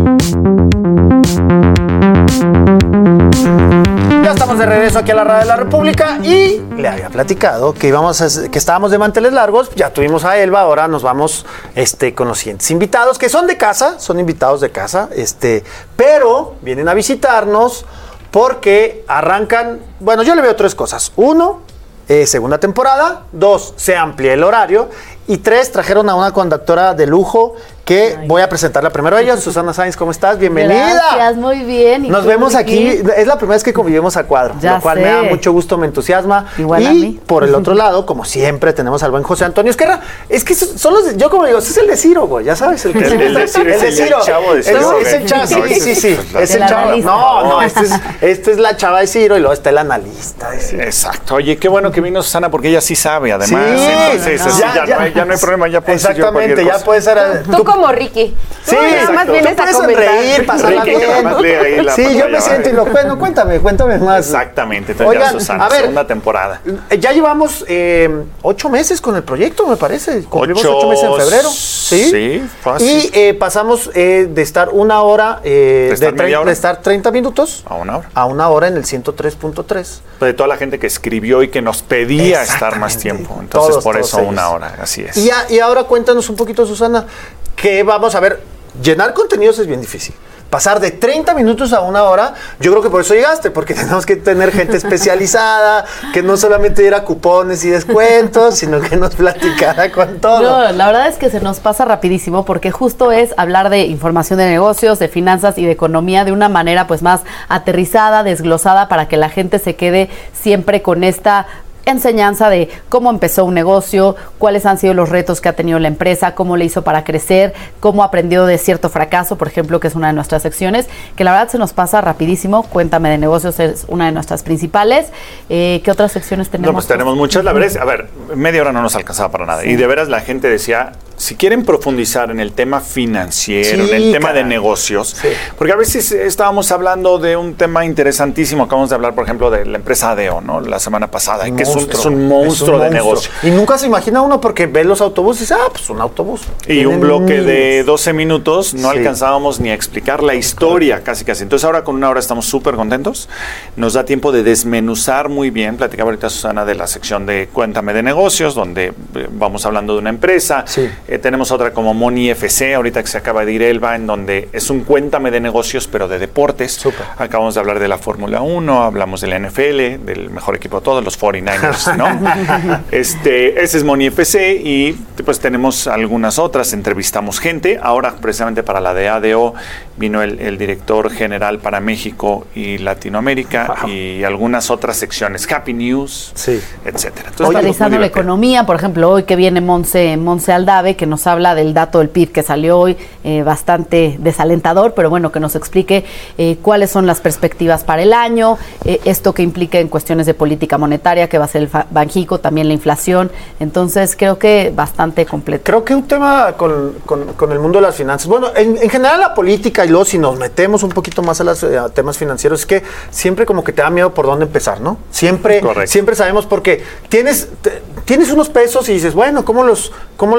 Ya estamos de regreso aquí a la Radio de la República y le había platicado que íbamos a, que estábamos de manteles largos. Ya tuvimos a Elba, ahora nos vamos este, con los siguientes invitados que son de casa, son invitados de casa, este, pero vienen a visitarnos porque arrancan. Bueno, yo le veo tres cosas. Uno, eh, segunda temporada. Dos, se amplía el horario. Y tres, trajeron a una conductora de lujo que Ay. voy a presentarla primero a ella. Susana Sáenz, ¿cómo estás? Bienvenida. Gracias, muy bien. Nos vemos aquí. Es la primera vez que convivimos a cuadro, ya lo cual sé. me da mucho gusto, me entusiasma. Igual y a mí. por el otro lado, como siempre, tenemos al buen José Antonio Esquerra. Es que son los, yo como digo, ese es el de Ciro, güey, ya sabes. El, que el, el de Ciro, el de Ciro. El chavo de Ciro. Es, es el chavo, sí, sí, sí. Es el el chavo. analista. No, no, este es, este es la chava de Ciro y luego está el analista de Ciro. Exacto. Oye, qué bueno que vino Susana porque ella sí sabe, además. Sí, entonces, no, no. así, Ya, ya, ya. No hay, ya no hay problema, ya puedes decir yo Exactamente, cualquier ya cosa. puedes ser. Tú, tú como Ricky. Sí, Tú nada más exacto. vienes Tú a puedes comentar. sonreír, pasarla Ricky, que nada más lee ahí bien. la Sí, yo pantalla, me siento y lo bueno, cuéntame, cuéntame más. Exactamente, entonces Oigan, ya Susana, a ver, segunda temporada. Ya llevamos eh, ocho meses con el proyecto, me parece. Cumplimos ocho, ocho meses en febrero. Sí, sí fácil. Y eh, pasamos eh, de estar una hora, eh, ¿De estar de, media hora? de estar treinta minutos a una hora. A una hora en el ciento tres punto tres. De toda la gente que escribió y que nos pedía estar más tiempo. Entonces, Todos, por todos eso ellos. una hora, así es. Y, a, y ahora cuéntanos un poquito, Susana, que vamos a ver, llenar contenidos es bien difícil. Pasar de treinta minutos a una hora, yo creo que por eso llegaste, porque tenemos que tener gente especializada, que no solamente diera cupones y descuentos, sino que nos platicara con todo. No, la verdad es que se nos pasa rapidísimo porque justo es hablar de información de negocios, de finanzas y de economía de una manera pues más aterrizada, desglosada, para que la gente se quede siempre con esta enseñanza de cómo empezó un negocio, cuáles han sido los retos que ha tenido la empresa, cómo le hizo para crecer, cómo aprendió de cierto fracaso, por ejemplo, que es una de nuestras secciones, que la verdad se nos pasa rapidísimo. Cuéntame de negocios es una de nuestras principales. Eh, ¿Qué otras secciones tenemos? No, pues tenemos muchas. La verdad es, a ver, media hora no nos alcanzaba para nada. Sí. Y de veras la gente decía, si quieren profundizar en el tema financiero, Sí, en el tema caray. de negocios, Sí. porque a veces estábamos hablando de un tema interesantísimo, acabamos de hablar, por ejemplo, de la empresa Adeo, ¿no? La semana pasada, que es un, es un monstruo es un de negocio. Y nunca se imagina uno porque ve los autobuses y dice, ah, pues un autobús. Y Tienen un bloque miles. de doce minutos no Sí. alcanzábamos ni a explicar la historia, casi casi. Entonces ahora con una hora estamos súper contentos. Nos da tiempo de desmenuzar muy bien. Platicaba ahorita Susana de la sección de Cuéntame de Negocios, donde eh, vamos hablando de una empresa. Sí. Eh, tenemos otra como Money F C, ahorita que se acaba de ir Elba, en donde es un Cuéntame de Negocios, pero de deportes. Súper. Acabamos de hablar de la Fórmula uno, hablamos de la N F L, del mejor equipo de todos, los cuarenta y nueve ers, ¿no? Este, ese es Money F C y pues tenemos algunas otras, entrevistamos gente. Ahora precisamente para la de A D O vino el, el director general para México y Latinoamérica wow. y algunas otras secciones, Happy News, sí. etcétera. Entonces, actualizando la economía, por ejemplo, hoy que viene Monse, Monse Aldave, que nos habla del dato del P I B que salió hoy, eh, bastante desalentador, pero bueno, que nos explique eh, cuáles son las perspectivas para el año, eh, esto que implica en cuestiones de política monetaria, que va a ser el Banjico, también la inflación. Entonces creo que bastante completo. Creo que un tema con, con, con el mundo de las finanzas, bueno, en, en general la política, y luego si nos metemos un poquito más a los eh, a temas financieros, es que siempre como que te da miedo por dónde empezar, ¿no? Siempre, siempre sabemos porque tienes, te, tienes unos pesos y dices, bueno, ¿cómo los, cómo los administro?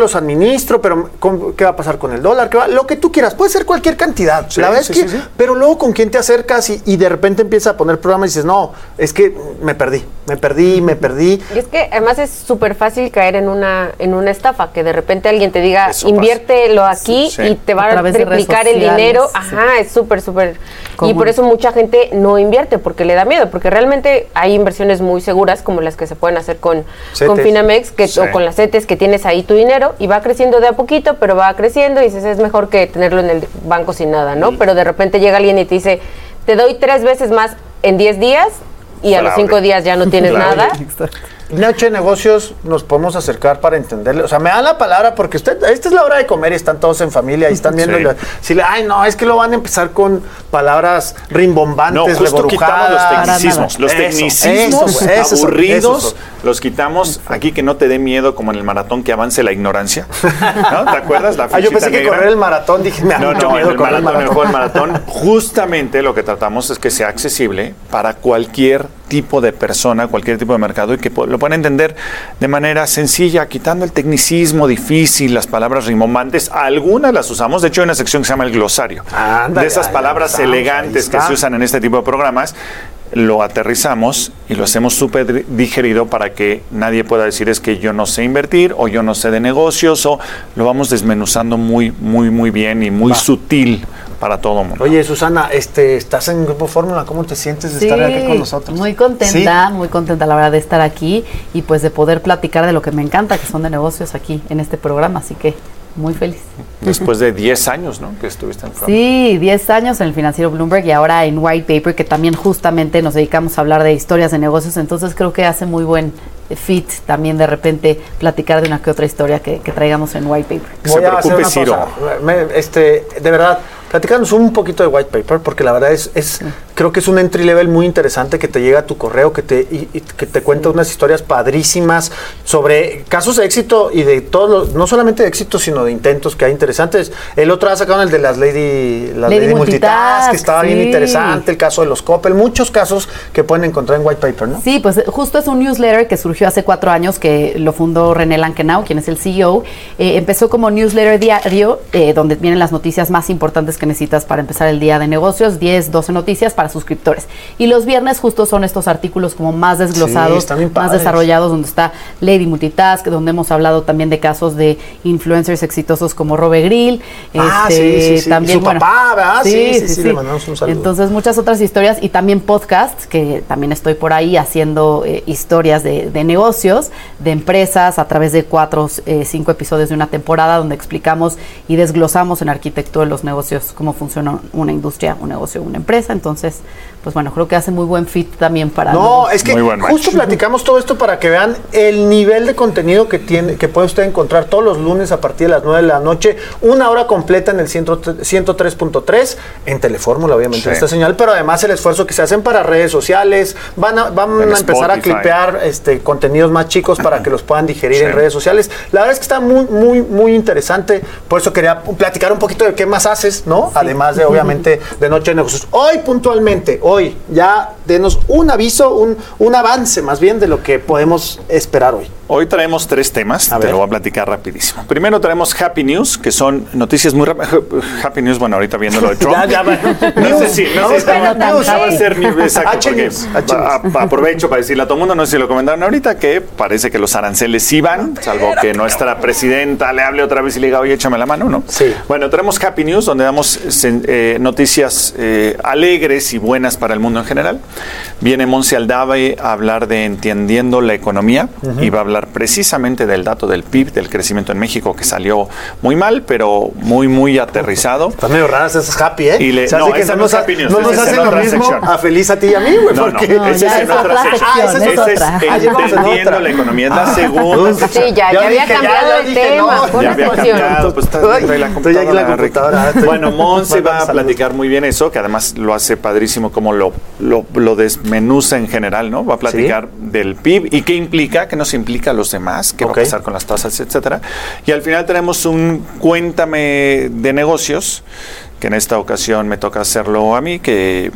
suministro, pero con, ¿qué va a pasar con el dólar? ¿Qué va? Lo que tú quieras, puede ser cualquier cantidad. Sí, la verdad sí, es que, sí, sí. pero luego con quién te acercas y, y de repente empiezas a poner programas y dices, no, es que me perdí, me perdí, me perdí. Y es que además es súper fácil caer en una en una estafa, que de repente alguien te diga, Eso inviértelo aquí Sí. y te va A a través de redes triplicar el sociales, dinero. sí. Ajá, es súper, súper. Y Común. por eso mucha gente no invierte, porque le da miedo, porque realmente hay inversiones muy seguras, como las que se pueden hacer con, con CETES. Finamex, que, Sí. o con las CETES, que tienes ahí tu dinero, y va creciendo de a poquito, pero va creciendo, y dices, es mejor que tenerlo en el banco sin nada, ¿no? Pero de repente llega alguien y te dice, te doy tres veces más en diez días, y a los Fraude. cinco días ya no tienes Fraude. nada. Noche de negocios, nos podemos acercar para entenderle. O sea, me dan la palabra porque usted, esta es la hora de comer y están todos en familia y están viendo. Sí. y lo- Si le, ay, no, es que lo van a empezar con palabras rimbombantes, No, justo quitamos los reborujadas. tecnicismos. Los Eso, tecnicismos eso, eso, eso, aburridos eso. los quitamos. Aquí que no te dé miedo como en el maratón que avance la ignorancia. ¿No? ¿Te acuerdas? La Ah, yo pensé flechita que negra. correr el maratón, dije, me da No, mucho no, en miedo el correr el maratón, en el maratón. juego del maratón, justamente lo que tratamos es que sea accesible para cualquier tipo de persona, cualquier tipo de mercado y que po- lo puedan entender de manera sencilla, quitando el tecnicismo difícil, las palabras rimbombantes. Algunas las usamos, de hecho hay una sección que se llama el glosario. Ándale, de esas ahí palabras está, elegantes ahí que está. se usan en este tipo de programas, lo aterrizamos y lo hacemos súper digerido para que nadie pueda decir es que yo no sé invertir o yo no sé de negocios, o lo vamos desmenuzando muy, muy, muy bien y muy Va. sutil para todo el mundo. Oye, Susana, este, estás en Grupo Fórmula, ¿cómo te sientes de Sí, estar aquí con nosotros? muy contenta, muy contenta la verdad de estar aquí y pues de poder platicar de lo que me encanta, que son de negocios aquí en este programa, así que muy feliz. Después de diez años, ¿no? Que estuviste en el programa. Sí, diez años en el financiero Bloomberg y ahora en White Paper, que también justamente nos dedicamos a hablar de historias de negocios, entonces creo que hace muy buen fit también de repente platicar de una que otra historia que, que traigamos en White Paper. Que se preocupe Ciro. Me- este, de verdad, platícanos un poquito de White Paper, porque la verdad es, es creo que es un entry level muy interesante que te llega a tu correo, que te, y, y que te cuenta unas historias padrísimas sobre casos de éxito y de todos los, no solamente de éxito, sino de intentos que hay interesantes. El otro ha sacado el de las Lady, las Lady Lady Multitask, Multitask, que estaba bien sí. interesante, el caso de los Coppel, muchos casos que pueden encontrar en White Paper, ¿no? Sí, pues justo es un newsletter que surgió hace cuatro años, que lo fundó René Lankenau, quien es el C E O. Eh, empezó como newsletter diario, eh, donde vienen las noticias más importantes que necesitas para empezar el día de negocios, diez, doce noticias para suscriptores. Y los viernes justo son estos artículos como más desglosados, Sí, están bien más padres. desarrollados, donde está Lady Multitask, donde hemos hablado también de casos de influencers exitosos como Robe Grill. Ah, este, sí, sí, sí. También, Y su papá, ¿verdad? Sí, sí, sí, le mandamos un saludo. Entonces, muchas otras historias y también podcasts, que también estoy por ahí haciendo eh, historias de, de negocios, de empresas, a través de cuatro, eh, cinco episodios de una temporada, donde explicamos y desglosamos en arquitectura de los negocios cómo funciona una industria, un negocio, una empresa. Entonces, pues bueno, creo que hace muy buen fit también para... No, los- es que justo platicamos todo esto para que vean el nivel de contenido que tiene, que puede usted encontrar todos los lunes a partir de las nueve de la noche, una hora completa en el ciento tres punto tres, en Telefórmula, obviamente, Sí. esta señal, pero además el esfuerzo que se hacen para redes sociales, van a, van En a empezar Spotify. a clipear este, contenidos más chicos para que los puedan digerir Sí. en redes sociales. La verdad es que está muy, muy, muy interesante, por eso quería platicar un poquito de qué más haces, ¿no? Además de, obviamente, de Noche de Negocios. Hoy, puntualmente, hoy, ya denos un aviso, un, un avance más bien de lo que podemos esperar hoy. Hoy traemos tres temas, te lo voy a platicar rapidísimo. Primero traemos Happy News, que son noticias muy rápidas. Happy News, bueno, ahorita viendo lo de Trump. Ya, ya, va. No sé si, no sé si Pero no news. va a ser news, exacto, H porque news, H a- a- aprovecho para decirle a todo el mundo, no sé si lo comentaron ahorita, que parece que los aranceles sí van, salvo que nuestra presidenta le hable otra vez y le diga, oye, échame la mano, ¿no? Sí. Bueno, tenemos Happy News, donde damos sen- eh, noticias eh, alegres y buenas para el mundo en general. Viene Monse Aldave a hablar de entendiendo la economía Ujú. y va a hablar precisamente del dato del P I B, del crecimiento en México, que salió muy mal, pero muy, muy aterrizado. Están medio raras esas happy, ¿eh? Y le- Se hace no, que esa no no nos, es ha- Happy News, no esa nos es en hacen lo otra mismo sección. a feliz a ti y a mí, güey. No, no, porque No, ese ya es en es otra otra sección. sección, Ah, esa es es Ese otra. Ah, ya vamos en entendiendo otra. la economía, es la Ah. segunda Sí, sección. Sí, ya, ya, había dije, cambiado ya de dije, tema. no, Pon Ya había atención. cambiado, pues estás Ay, viendo ahí la estoy aquí en la computadora, Ricky. computadora, estoy- Bueno, Monse Mandando va a saludos. platicar muy bien eso, que además lo hace padrísimo como lo, lo, lo desmenuza en general, ¿no? Va a platicar del P I B y qué implica, qué nos implica a los demás, qué Ok. va a pasar con las tasas, etcétera. Y al final tenemos un cuéntame de negocios, que en esta ocasión me toca hacerlo a mí, que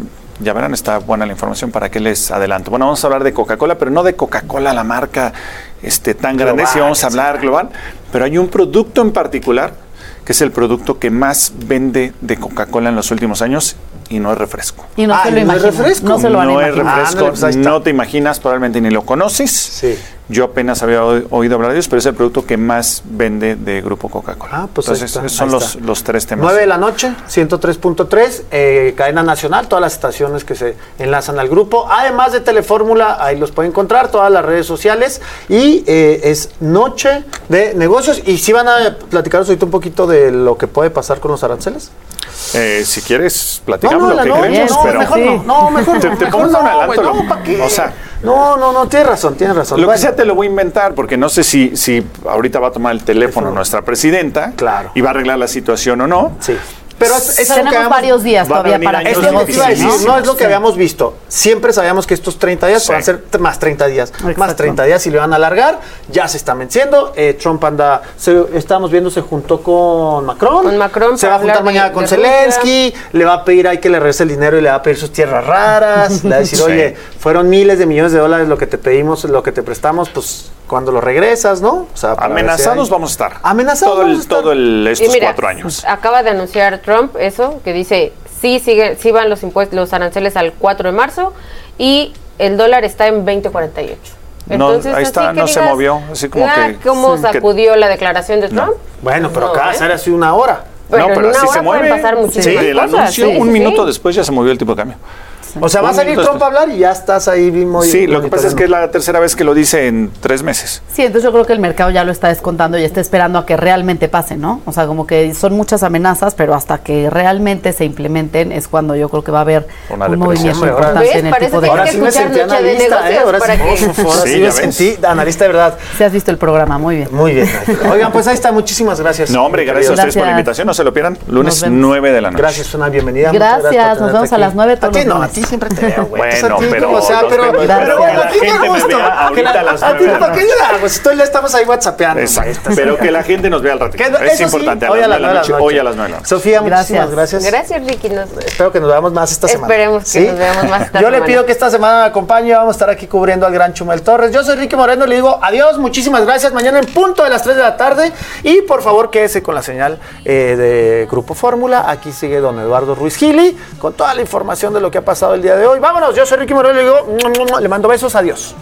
ya verán, está buena la información, para que les adelanto. Bueno, vamos a hablar de Coca-Cola, pero no de Coca-Cola, la marca este, tan grande, global, sí vamos a hablar global, pero hay un producto en particular que es el producto que más vende de Coca-Cola en los últimos años, y no es refresco. Y no ah, se lo ¿no imagina. es refresco? No se lo van no a es imaginar. refresco, Ah, no, pues no te imaginas, probablemente ni lo conoces. Sí. Yo apenas había oído, oído hablar de ellos, pero es el producto que más vende de Grupo Coca-Cola. Ah, pues entonces ahí está, son ahí los, está. los tres temas. nueve de la noche, ciento tres punto tres, eh, cadena nacional, todas las estaciones que se enlazan al grupo. Además de Telefórmula, ahí los pueden encontrar, todas las redes sociales. Y eh, es noche de negocios. Y si van a platicaros ahorita un poquito de lo que puede pasar con los aranceles. Eh, si quieres, platicamos no, no, lo que no, queremos, no, pero mejor no, no, mejor no. te, te Mejor pongo no, un adelanto. güey, no, lo- ¿para qué? O sea, No, no, no, tienes razón, tienes razón. lo Bueno, que sea te lo voy a inventar, porque no sé si, si ahorita va a tomar el teléfono nuestra presidenta, Claro. y va a arreglar la situación o no. Sí. Pero es, es algo Tenemos que habíamos- varios días van a todavía venir para años Es que lo que te negocien, iba a decir, dificilísimos. no es lo que Sí. habíamos visto. Siempre sabíamos que estos treinta días Sí. van a ser t- más treinta días, más Exacto. treinta días y le van a alargar. Ya se está venciendo. Eh, Trump anda, se, estábamos viendo, se juntó con Macron. Con Macron Se para va a juntar hablar de- mañana con de Zelensky. Le va a pedir ahí que le regrese el dinero y le va a pedir sus tierras raras. Le va a decir, Sí. oye, fueron miles de millones de dólares lo que te pedimos, lo que te prestamos, pues cuando lo regresas, ¿no? O sea, para ver si Amenazados hay- vamos a estar. Amenazados Todo vamos a el, estar. todo el, Y estos mira, cuatro años. acaba de anunciar Trump eso, que dice, sí, sigue, sí van los impuestos, los aranceles al cuatro de marzo, y el dólar está en veinte cuarenta y ocho. No, ahí así está, que no se movió, así como ah, que- ¿cómo sí, que- sacudió la declaración de Trump? Bueno, pero No, acaba de ¿eh? ser así una hora. Pero no, en pero una así hora se pueden mueve. pasar muchísimas del cosas, anuncio, sí, un sí, minuto sí. después ya se movió el tipo de cambio. O sea, va a Un salir minuto Trump a hablar y ya estás ahí mismo. Sí, lo que pasa es que es la tercera vez que lo dice en tres meses. Sí, entonces yo creo que el mercado ya lo está descontando y está esperando a que realmente pase, ¿no? O sea, como que son muchas amenazas, pero hasta que realmente se implementen es cuando yo creo que va a haber Una un depresión. movimiento Hombre, ahora- importante ¿Ves? en el Parece tipo de... que Ahora hay sí me escuchar sentí Noche de analista, ¿eh? Negocios Ahora para sí, que- uf, ahora Sí, sí ya me ves. sentí analista de verdad. Si has visto el programa, muy bien. Muy bien. Oigan, pues ahí está. Muchísimas gracias. No, hombre, gracias a ustedes por la Gracias. invitación. No se lo pierdan. Lunes Nos vemos. nueve de la noche. Gracias, una bienvenida. Muchas Gracias, por nos tenerte vemos a aquí. las nueve todos A ti los no, a lunes. ti siempre te veo, güey. Bueno, Entonces, a ti, pero como sea, nos pero, vemos. pero Gracias. bueno, Que la a ti qué gente me gusto. vea ahorita Que la- a las a ti, nueve de la ¿para qué noche. la- Pues estoy, le estamos ahí whatsappeando. Exacto. güey. Pero que la gente nos vea al ratito. Que- Es eso sí, importante. hoy A las nueve de la noche. Hoy a las noche. nueve de la noche. Sofía, muchísimas Gracias. gracias. Gracias, Ricky. Nos, Espero que nos veamos más esta semana. Esperemos que nos veamos más esta Yo le semana. pido que esta semana me acompañe. Vamos a estar aquí cubriendo al gran Chumel Torres. Yo soy Ricky Moreno. Le digo adiós. Muchísimas gracias. Mañana en punto de las tres de la tarde. Y por favor, quédese con la señal eh, de Grupo Fórmula. Aquí sigue don Eduardo Ruiz Gili con toda la información de lo que ha pasado el día de hoy. Vámonos. Yo soy Ricky Moreno. Le digo, le mando besos. Adiós.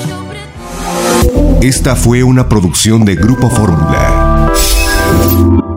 Esta fue una producción de Grupo Fórmula.